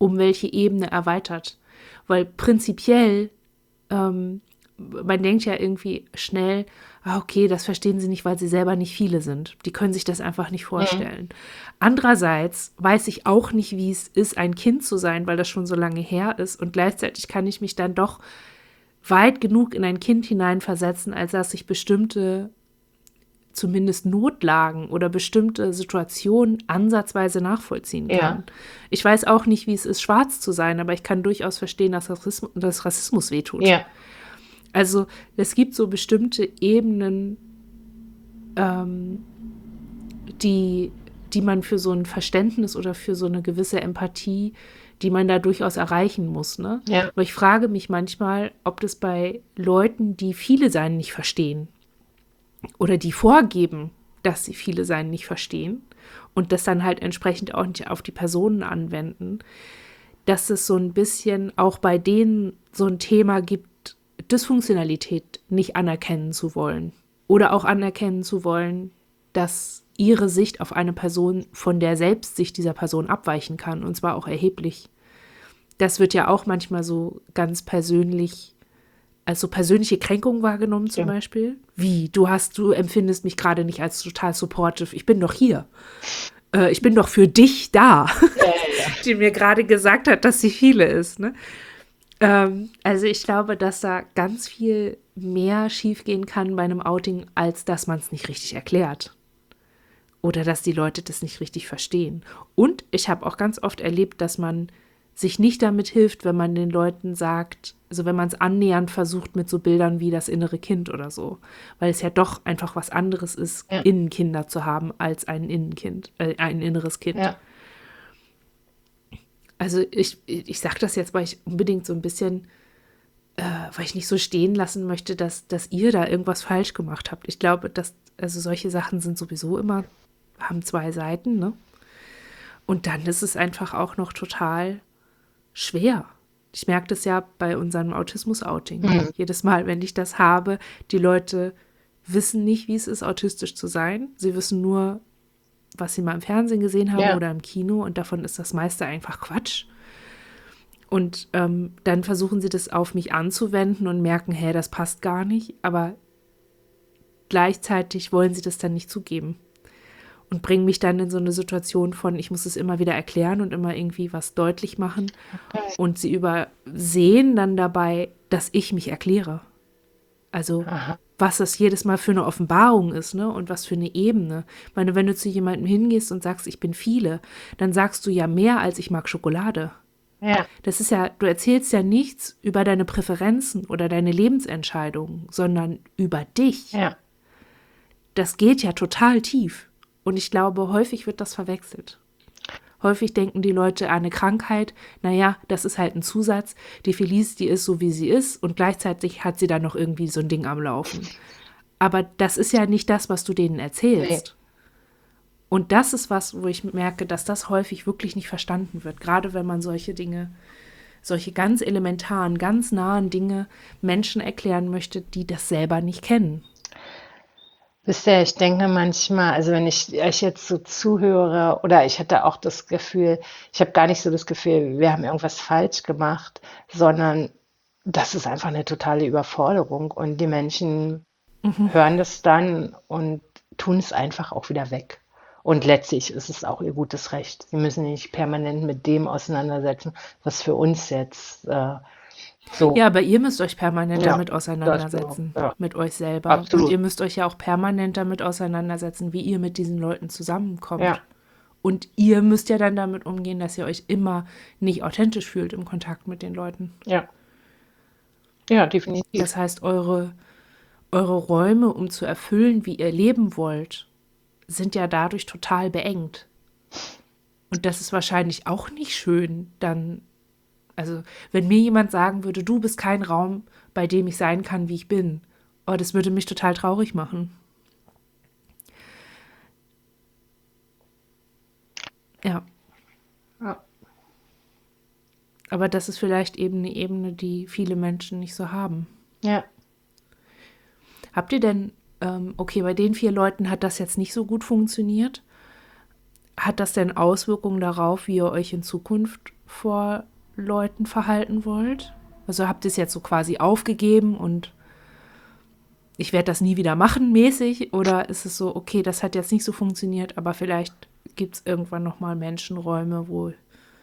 S1: um welche Ebene erweitert. Weil prinzipiell, ähm, man denkt ja irgendwie schnell, ah, okay, das verstehen sie nicht, weil sie selber nicht viele sind. Die können sich das einfach nicht vorstellen. Mhm. Andererseits weiß ich auch nicht, wie es ist, ein Kind zu sein, weil das schon so lange her ist. Und gleichzeitig kann ich mich dann doch weit genug in ein Kind hineinversetzen, als dass ich bestimmte, zumindest Notlagen oder bestimmte Situationen ansatzweise nachvollziehen kann. Ja. Ich weiß auch nicht, wie es ist, schwarz zu sein, aber ich kann durchaus verstehen, dass Rassismus, dass Rassismus wehtut. Ja. Also es gibt so bestimmte Ebenen, ähm, die, die man für so ein Verständnis oder für so eine gewisse Empathie, die man da durchaus erreichen muss. Ne? Ja. Aber ich frage mich manchmal, ob das bei Leuten, die viele Sein nicht verstehen oder die vorgeben, dass sie viele Sein nicht verstehen und das dann halt entsprechend auch nicht auf die Personen anwenden, dass es so ein bisschen auch bei denen so ein Thema gibt, Dysfunktionalität nicht anerkennen zu wollen oder auch anerkennen zu wollen, dass ihre Sicht auf eine Person von der Selbstsicht dieser Person abweichen kann, und zwar auch erheblich. Das wird ja auch manchmal so ganz persönlich, als so persönliche Kränkung wahrgenommen zum ja. Beispiel. Wie, du hast, du empfindest mich gerade nicht als total supportive, ich bin doch hier. Äh, ich bin doch für dich da, ja, ja, ja. die mir gerade gesagt hat, dass sie viele ist, ne? Also ich glaube, dass da ganz viel mehr schiefgehen kann bei einem Outing, als dass man es nicht richtig erklärt. Oder dass die Leute das nicht richtig verstehen. Und ich habe auch ganz oft erlebt, dass man sich nicht damit hilft, wenn man den Leuten sagt, also wenn man es annähernd versucht mit so Bildern wie das innere Kind oder so. Weil es ja doch einfach was anderes ist, ja. Innenkinder zu haben, als ein Innenkind, äh, ein inneres Kind. Ja. Also ich, ich sage das jetzt, weil ich unbedingt so ein bisschen, äh, weil ich nicht so stehen lassen möchte, dass, dass ihr da irgendwas falsch gemacht habt. Ich glaube, dass, also solche Sachen sind sowieso immer, haben zwei Seiten, ne? Und dann ist es einfach auch noch total schwer. Ich merke das ja bei unserem Autismus-Outing. Mhm. Jedes Mal, wenn ich das habe, die Leute wissen nicht, wie es ist, autistisch zu sein. Sie wissen nur, was sie mal im Fernsehen gesehen haben ja. oder im Kino, und davon ist das meiste einfach Quatsch. Und ähm, dann versuchen sie das auf mich anzuwenden und merken, hä, das passt gar nicht, aber gleichzeitig wollen sie das dann nicht zugeben und bringen mich dann in so eine Situation von, ich muss es immer wieder erklären und immer irgendwie was deutlich machen, okay. und sie übersehen dann dabei, dass ich mich erkläre. Also Aha. was das jedes Mal für eine Offenbarung ist, ne? Und was für eine Ebene. Ich meine, wenn du zu jemandem hingehst und sagst, ich bin viele, dann sagst du ja mehr, als ich mag Schokolade. Ja. Das ist ja, du erzählst ja nichts über deine Präferenzen oder deine Lebensentscheidungen, sondern über dich. Ja. Das geht ja total tief. Und ich glaube, häufig wird das verwechselt. Häufig denken die Leute an eine Krankheit, naja, das ist halt ein Zusatz, die Felice, die ist so, wie sie ist, und gleichzeitig hat sie dann noch irgendwie so ein Ding am Laufen. Aber das ist ja nicht das, was du denen erzählst. Nee. Und das ist was, wo ich merke, dass das häufig wirklich nicht verstanden wird, gerade wenn man solche Dinge, solche ganz elementaren, ganz nahen Dinge Menschen erklären möchte, die das selber nicht kennen.
S2: Wisst ihr, ich denke manchmal, also wenn ich euch jetzt so zuhöre, oder ich hatte auch das Gefühl, ich habe gar nicht so das Gefühl, wir haben irgendwas falsch gemacht, sondern das ist einfach eine totale Überforderung, und die Menschen mhm. hören das dann und tun es einfach auch wieder weg. Und letztlich ist es auch ihr gutes Recht. Sie müssen nicht permanent mit dem auseinandersetzen, was für uns jetzt äh, so.
S1: Ja, aber ihr müsst euch permanent ja, damit auseinandersetzen, ja. mit euch selber. Absolut. Und ihr müsst euch ja auch permanent damit auseinandersetzen, wie ihr mit diesen Leuten zusammenkommt. Ja. Und ihr müsst ja dann damit umgehen, dass ihr euch immer nicht authentisch fühlt im Kontakt mit den Leuten.
S2: Ja. Ja, definitiv.
S1: Das heißt, eure, eure Räume, um zu erfüllen, wie ihr leben wollt, sind ja dadurch total beengt. Und das ist wahrscheinlich auch nicht schön, dann, also wenn mir jemand sagen würde, du bist kein Raum, bei dem ich sein kann, wie ich bin, oh, das würde mich total traurig machen. Ja. Ja. Aber das ist vielleicht eben eine Ebene, die viele Menschen nicht so haben.
S2: Ja.
S1: Habt ihr denn, ähm, okay, bei den vier Leuten hat das jetzt nicht so gut funktioniert. Hat das denn Auswirkungen darauf, wie ihr euch in Zukunft vor Leuten verhalten wollt? Also habt ihr es jetzt so quasi aufgegeben und ich werde das nie wieder machen mäßig? Oder ist es so, okay, das hat jetzt nicht so funktioniert, aber vielleicht gibt es irgendwann nochmal Menschenräume, wo,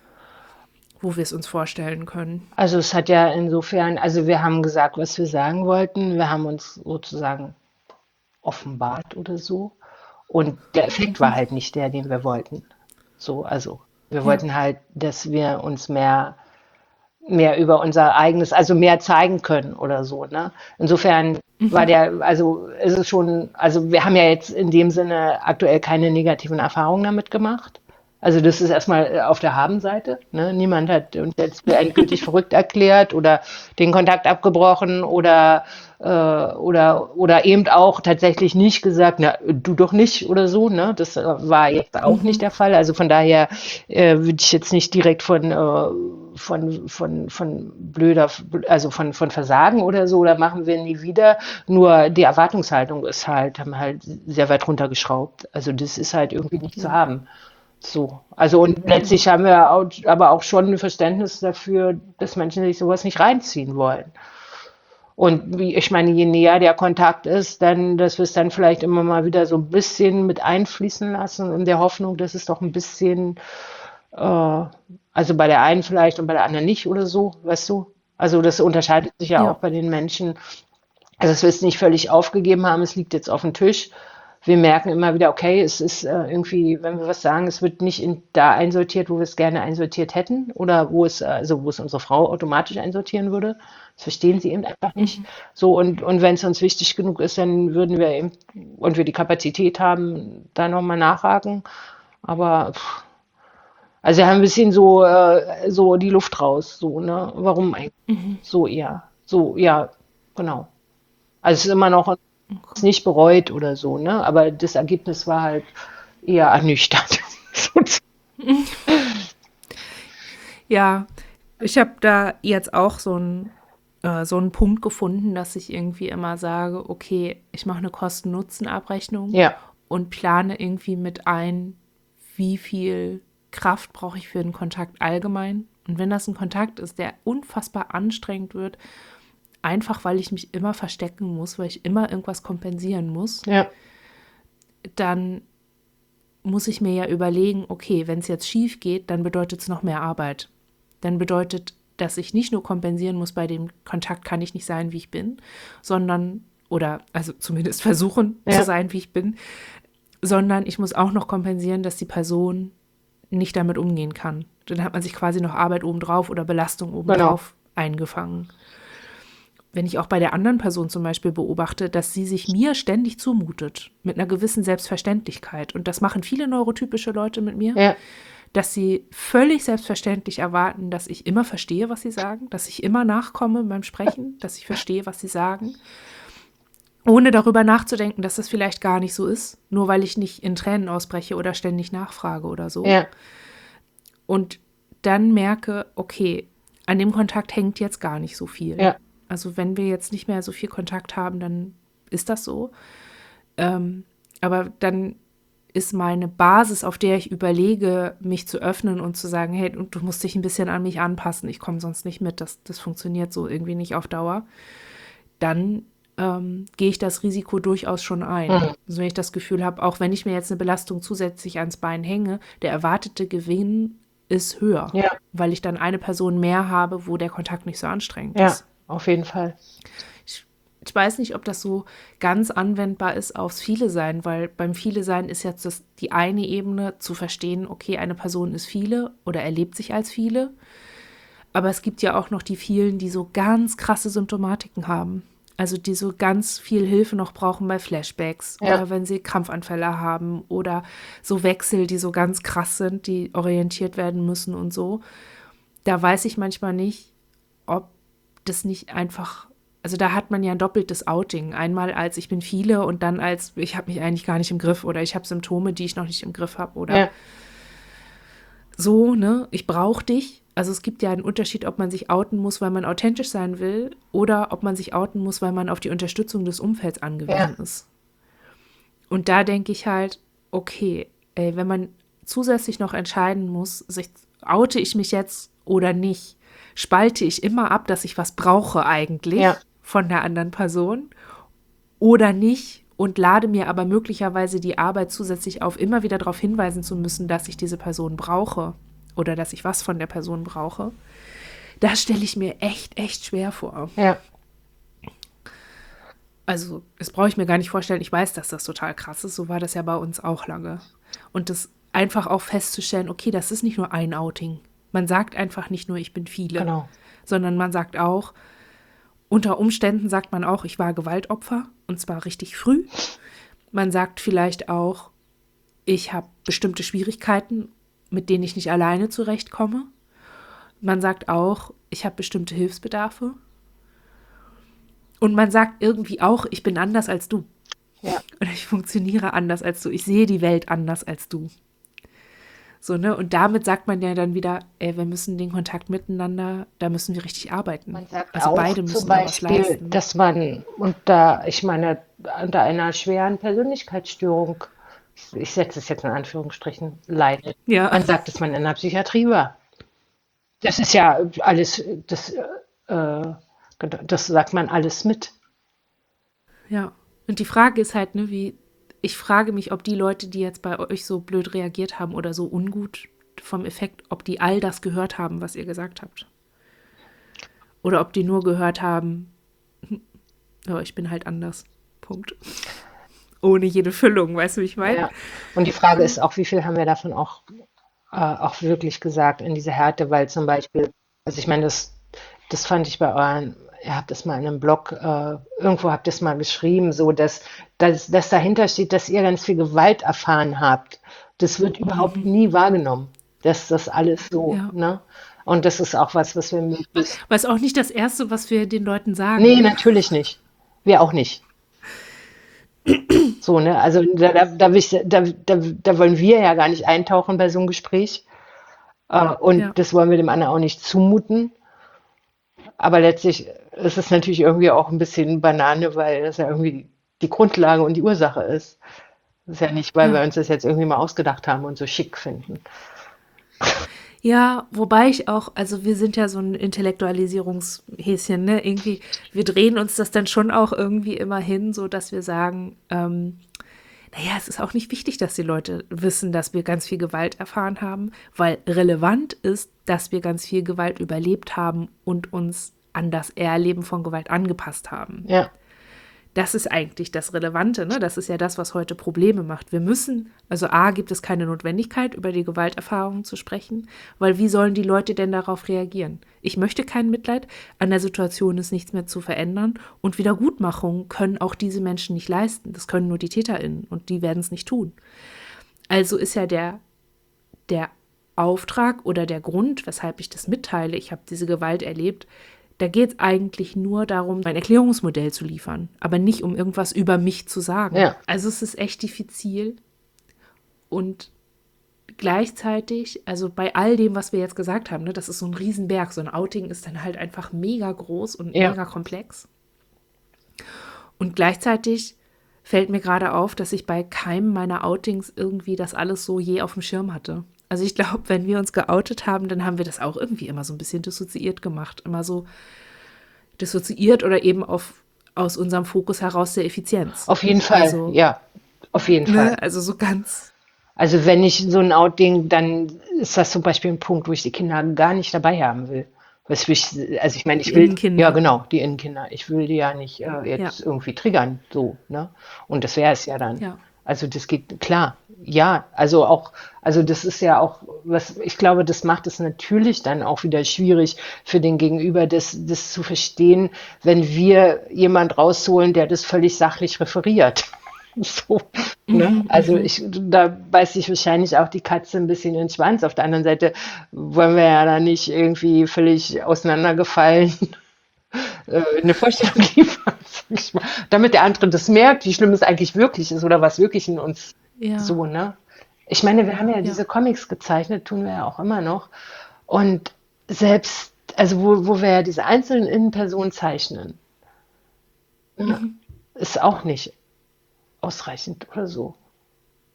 S1: wo wir es uns vorstellen können?
S2: Also es hat ja insofern, also wir haben gesagt, was wir sagen wollten. Wir haben uns sozusagen offenbart oder so. Und der Effekt war halt nicht der, den wir wollten. So, also wir
S1: Ja.
S2: wollten halt, dass wir uns mehr, mehr über unser eigenes, also mehr zeigen können oder so, ne? Insofern war der, also ist es schon, also wir haben ja jetzt in dem Sinne aktuell keine negativen Erfahrungen damit gemacht. Also das ist erstmal auf der Habenseite. Ne? Niemand hat uns jetzt für endgültig verrückt erklärt oder den Kontakt abgebrochen oder, äh, oder, oder eben auch tatsächlich nicht gesagt, na, du doch nicht oder so. Ne? Das äh, war jetzt auch nicht der Fall. Also von daher äh, würde ich jetzt nicht direkt von, äh, von, von, von blöder, also von, von Versagen oder so, oder machen wir nie wieder. Nur die Erwartungshaltung ist halt, haben halt sehr weit runtergeschraubt. Also das ist halt irgendwie nicht zu haben. So, also und letztlich haben wir auch, aber auch schon ein Verständnis dafür, dass Menschen sich sowas nicht reinziehen wollen. Und wie, ich meine, je näher der Kontakt ist, dann, dass wir es dann vielleicht immer mal wieder so ein bisschen mit einfließen lassen, in der Hoffnung, dass es doch ein bisschen, äh, also bei der einen vielleicht und bei der anderen nicht oder so, weißt du? Also das unterscheidet sich ja auch
S1: Ja.
S2: bei den Menschen. Also dass wir es nicht völlig aufgegeben haben, es liegt jetzt auf dem Tisch. Wir merken immer wieder, okay, es ist äh, irgendwie, wenn wir was sagen, es wird nicht in, da einsortiert, wo wir es gerne einsortiert hätten oder wo es, äh, also wo es unsere Frau automatisch einsortieren würde. Das verstehen sie eben einfach nicht. So, und, und wenn es uns wichtig genug ist, dann würden wir eben, und wir die Kapazität haben, da nochmal nachhaken. Aber pff, also wir haben ein bisschen so, äh, so die Luft raus, so, ne? Warum eigentlich? So eher. So, ja, genau. Also es ist immer noch ist nicht bereut oder so, ne? Aber das Ergebnis war halt eher ernüchternd.
S1: Ja, ich habe da jetzt auch so einen äh, so einen Punkt gefunden, dass ich irgendwie immer sage, okay, ich mache eine Kosten-Nutzen-Abrechnung
S2: Ja,
S1: und plane irgendwie mit ein, wie viel Kraft brauche ich für einen Kontakt allgemein. Und wenn das ein Kontakt ist, der unfassbar anstrengend wird, einfach weil ich mich immer verstecken muss, weil ich immer irgendwas kompensieren muss,
S2: ja,
S1: dann muss ich mir ja überlegen, okay, wenn es jetzt schief geht, dann bedeutet es noch mehr Arbeit. Dann bedeutet, dass ich nicht nur kompensieren muss, bei dem Kontakt kann ich nicht sein, wie ich bin, sondern, oder also zumindest versuchen zu
S2: ja,
S1: sein, wie ich bin, sondern ich muss auch noch kompensieren, dass die Person nicht damit umgehen kann. Dann hat man sich quasi noch Arbeit obendrauf oder Belastung
S2: genau.
S1: obendrauf eingefangen. Wenn ich auch bei der anderen Person zum Beispiel beobachte, dass sie sich mir ständig zumutet, mit einer gewissen Selbstverständlichkeit, und das machen viele neurotypische Leute mit mir,
S2: Ja,
S1: dass sie völlig selbstverständlich erwarten, dass ich immer verstehe, was sie sagen, dass ich immer nachkomme beim Sprechen, dass ich verstehe, was sie sagen, ohne darüber nachzudenken, dass das vielleicht gar nicht so ist, nur weil ich nicht in Tränen ausbreche oder ständig nachfrage oder so.
S2: ja,
S1: Und dann merke, okay, an dem Kontakt hängt jetzt gar nicht so viel.
S2: ja,
S1: Also wenn wir jetzt nicht mehr so viel Kontakt haben, dann ist das so. Ähm, aber dann ist meine Basis, auf der ich überlege, mich zu öffnen und zu sagen, hey, du musst dich ein bisschen an mich anpassen, ich komme sonst nicht mit, das, das funktioniert so irgendwie nicht auf Dauer, dann ähm, gehe ich das Risiko durchaus schon ein.
S2: mhm.
S1: Also wenn ich das Gefühl habe, auch wenn ich mir jetzt eine Belastung zusätzlich ans Bein hänge, der erwartete Gewinn ist höher,
S2: Ja,
S1: weil ich dann eine Person mehr habe, wo der Kontakt nicht so anstrengend
S2: ja,
S1: ist.
S2: auf jeden Fall.
S1: Ich, ich weiß nicht, ob das so ganz anwendbar ist aufs Viele-Sein, weil beim Viele-Sein ist jetzt das, die eine Ebene zu verstehen, okay, eine Person ist viele oder erlebt sich als viele, aber es gibt ja auch noch die vielen, die so ganz krasse Symptomatiken haben. Also die so ganz viel Hilfe noch brauchen bei Flashbacks
S2: Ja,
S1: oder wenn sie Krampfanfälle haben oder so Wechsel, die so ganz krass sind, die orientiert werden müssen und so. Da weiß ich manchmal nicht, ob das nicht einfach, also da hat man ja ein doppeltes Outing. Einmal als ich bin viele und dann als ich habe mich eigentlich gar nicht im Griff oder ich habe Symptome, die ich noch nicht im Griff habe oder
S2: ja,
S1: so, ne, ich brauche dich. Also es gibt ja einen Unterschied, ob man sich outen muss, weil man authentisch sein will oder ob man sich outen muss, weil man auf die Unterstützung des Umfelds angewiesen
S2: ja,
S1: ist. Und da denke ich halt, okay, ey, wenn man zusätzlich noch entscheiden muss, sich, oute ich mich jetzt, oder nicht? Spalte ich immer ab, dass ich was brauche eigentlich
S2: Ja.
S1: von der anderen Person oder nicht und lade mir aber möglicherweise die Arbeit zusätzlich auf, immer wieder darauf hinweisen zu müssen, dass ich diese Person brauche oder dass ich was von der Person brauche. Das stelle ich mir echt, echt schwer vor.
S2: Ja.
S1: Also, das brauche ich mir gar nicht vorstellen. Ich weiß, dass das total krass ist. So war das ja bei uns auch lange. Und das einfach auch festzustellen, okay, das ist nicht nur ein Outing. Man sagt einfach nicht nur, ich bin viele,
S2: Genau.
S1: sondern man sagt auch, unter Umständen sagt man auch, ich war Gewaltopfer und zwar richtig früh. Man sagt vielleicht auch, ich habe bestimmte Schwierigkeiten, mit denen ich nicht alleine zurechtkomme. Man sagt auch, ich habe bestimmte Hilfsbedarfe. Und man sagt irgendwie auch, ich bin anders als du.
S2: Ja.
S1: Oder ich funktioniere anders als du. Ich sehe die Welt anders als du. So, ne? Und damit sagt man ja dann wieder, ey, wir müssen den Kontakt miteinander, da müssen wir richtig arbeiten.
S2: Man sagt
S1: Also
S2: auch
S1: beide
S2: zum
S1: müssen da was
S2: Beispiel,
S1: leisten.
S2: dass man unter, ich meine, unter einer schweren Persönlichkeitsstörung, ich setze es jetzt in Anführungsstrichen, leidet.
S1: Ja.
S2: Man sagt, dass man in der Psychiatrie war. Das ist ja alles, das, äh, das sagt man alles mit.
S1: Ja. Und die Frage ist halt, ne, wie, ich frage mich, ob die Leute, die jetzt bei euch so blöd reagiert haben oder so ungut vom Effekt, ob die all das gehört haben, was ihr gesagt habt. Oder ob die nur gehört haben, ja, ich bin halt anders. Punkt. Ohne jede Füllung, weißt du, wie ich meine?
S2: Ja. Und die Frage ist auch, wie viel haben wir davon auch, äh, auch wirklich gesagt in dieser Härte, weil zum Beispiel, also ich meine, das, das fand ich bei euren, ihr habt das mal in einem Blog, äh, irgendwo habt ihr es mal geschrieben, so dass, dass, dass dahinter steht, dass ihr ganz viel Gewalt erfahren habt. Das wird überhaupt nie wahrgenommen, dass das alles so,
S1: Ja.
S2: ne? Und das ist auch was, was wir möglichst.
S1: Weil es auch nicht das Erste, was wir den Leuten sagen.
S2: Nee, natürlich nicht. Wir auch nicht. So, ne? Also da, da, da, will ich, da, da, da wollen wir ja gar nicht eintauchen bei so einem Gespräch. Äh, und
S1: Ja.
S2: das wollen wir dem anderen auch nicht zumuten. Aber letztlich ist es natürlich irgendwie auch ein bisschen Banane, weil das ja irgendwie die Grundlage und die Ursache ist. Das ist ja nicht, weil wir
S1: Ja.
S2: uns das jetzt irgendwie mal ausgedacht haben und so schick finden.
S1: Ja, wobei ich auch, also wir sind ja so ein Intellektualisierungshäschen, ne? Irgendwie, wir drehen uns das dann schon auch irgendwie immer hin, so dass wir sagen, ähm, naja, es ist auch nicht wichtig, dass die Leute wissen, dass wir ganz viel Gewalt erfahren haben, weil relevant ist, dass wir ganz viel Gewalt überlebt haben und uns an das Erleben von Gewalt angepasst haben.
S2: Ja,
S1: Das ist eigentlich das Relevante, ne? Das ist ja das, was heute Probleme macht. Wir müssen, also A, gibt es keine Notwendigkeit, über die Gewalterfahrungen zu sprechen, weil wie sollen die Leute denn darauf reagieren? Ich möchte kein Mitleid, an der Situation ist nichts mehr zu verändern und Wiedergutmachungen können auch diese Menschen nicht leisten. Das können nur die TäterInnen und die werden es nicht tun. Also ist ja der, der Auftrag oder der Grund, weshalb ich das mitteile, ich habe diese Gewalt erlebt, da geht es eigentlich nur darum, ein Erklärungsmodell zu liefern, aber nicht um irgendwas über mich zu sagen.
S2: Ja.
S1: Also es ist echt diffizil und gleichzeitig, also bei all dem, was wir jetzt gesagt haben, ne, das ist so ein Riesenberg, so ein Outing ist dann halt einfach mega groß und
S2: Ja.
S1: mega komplex. Und gleichzeitig fällt mir gerade auf, dass ich bei keinem meiner Outings irgendwie das alles so je auf dem Schirm hatte. Also ich glaube, wenn wir uns geoutet haben, dann haben wir das auch irgendwie immer so ein bisschen dissoziiert gemacht. Immer so dissoziiert oder eben auf, aus unserem Fokus heraus der Effizienz.
S2: Auf jeden Fall.
S1: Also,
S2: Ja, auf jeden Fall.
S1: ne, also so ganz,
S2: Also wenn ich so ein Outing, dann ist das zum Beispiel ein Punkt, wo ich die Kinder gar nicht dabei haben will. Was ich, also ich meine, ich
S1: Die
S2: will,
S1: Innenkinder.
S2: ja genau, die Innenkinder. Ich will die ja nicht äh, jetzt irgendwie triggern, so, ne? Und das wäre es ja dann.
S1: ja.
S2: Also das geht, klar, ja, also auch, also das ist ja auch, was ich glaube, das macht es natürlich dann auch wieder schwierig für den Gegenüber, das, das zu verstehen, wenn wir jemand rausholen, der das völlig sachlich referiert. So, ne? Also ich, da beißt sich wahrscheinlich auch die Katze ein bisschen in den Schwanz. Auf der anderen Seite wollen wir ja da nicht irgendwie völlig auseinandergefallen äh, eine Vorstellung liefern, sag ich mal, damit der andere das merkt, wie schlimm es eigentlich wirklich ist oder was wirklich in uns
S1: Ja.
S2: so, ne? Ich meine, wir haben ja
S1: Ja.
S2: diese Comics gezeichnet, tun wir ja auch immer noch. Und selbst, also wo, wo wir ja diese einzelnen Innenpersonen zeichnen, ne, ist auch nicht ausreichend oder so.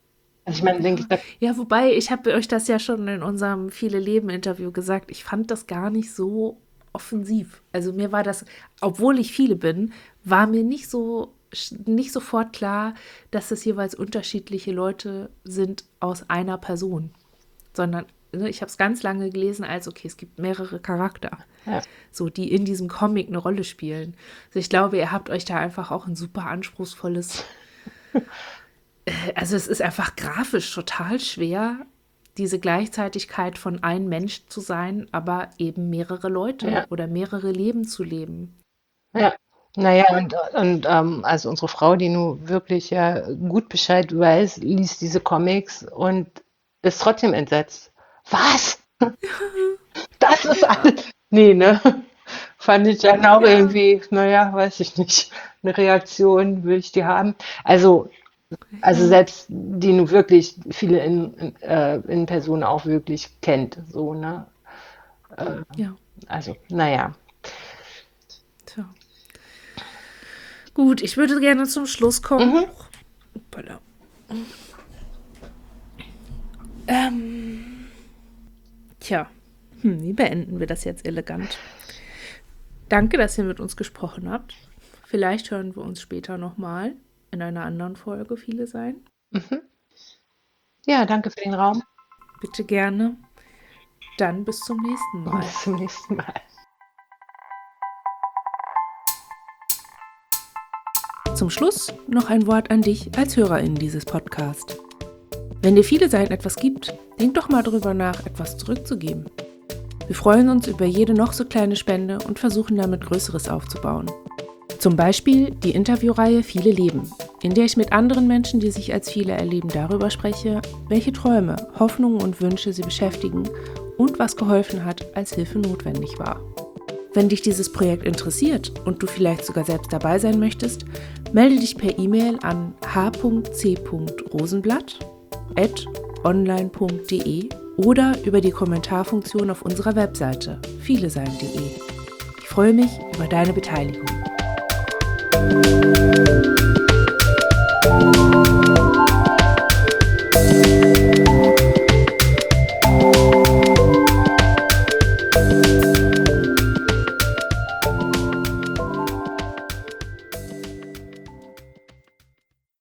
S2: Also ich meine, denke ich, da,
S1: Ja, wobei, ich habe euch das ja schon in unserem Viele-Leben-Interview gesagt, ich fand das gar nicht so offensiv. Also mir war das, obwohl ich viele bin, war mir nicht so, nicht sofort klar, dass es jeweils unterschiedliche Leute sind aus einer Person, sondern ne, ich habe es ganz lange gelesen als, okay, es gibt mehrere Charakter,
S2: ja,
S1: so die in diesem Comic eine Rolle spielen. Also ich glaube, ihr habt euch da einfach auch ein super anspruchsvolles, also es ist einfach grafisch total schwer, diese Gleichzeitigkeit von ein Mensch zu sein, aber eben mehrere Leute
S2: ja,
S1: oder mehrere Leben zu leben.
S2: ja. Naja, und, und ähm, also unsere Frau, die nun wirklich ja gut Bescheid weiß, liest diese Comics und ist trotzdem entsetzt. Was? Das ist alles. Nee, ne? Fand ich dann auch
S1: Ja,
S2: irgendwie, naja, weiß ich nicht. Eine Reaktion will ich die haben. Also, also
S1: ja,
S2: selbst die nun wirklich viele in, in, äh, in Person auch wirklich kennt, so, ne?
S1: ja.
S2: Also, naja.
S1: Tja. Gut, ich würde gerne zum Schluss kommen.
S2: Mhm.
S1: Hoppala. Ähm, tja, hm, wie beenden wir das jetzt elegant? Danke, dass ihr mit uns gesprochen habt. Vielleicht hören wir uns später nochmal in einer anderen Folge Viele sein.
S2: Mhm. Ja, danke für den Raum
S1: Bitte gerne. Dann bis zum nächsten
S2: und
S1: Mal.
S2: bis zum nächsten Mal.
S1: Zum Schluss noch ein Wort an dich als Hörerin dieses Podcasts. Wenn dir Viele Sein etwas gibt, denk doch mal drüber nach, etwas zurückzugeben. Wir freuen uns über jede noch so kleine Spende und versuchen damit Größeres aufzubauen. Zum Beispiel die Interviewreihe Viele Leben, in der ich mit anderen Menschen, die sich als viele erleben, darüber spreche, welche Träume, Hoffnungen und Wünsche sie beschäftigen und was geholfen hat, als Hilfe notwendig war. Wenn dich dieses Projekt interessiert und du vielleicht sogar selbst dabei sein möchtest, melde dich per E-Mail an h punkt c punkt rosenblatt at online punkt de oder über die Kommentarfunktion auf unserer Webseite vielesein punkt de. Ich freue mich über deine Beteiligung.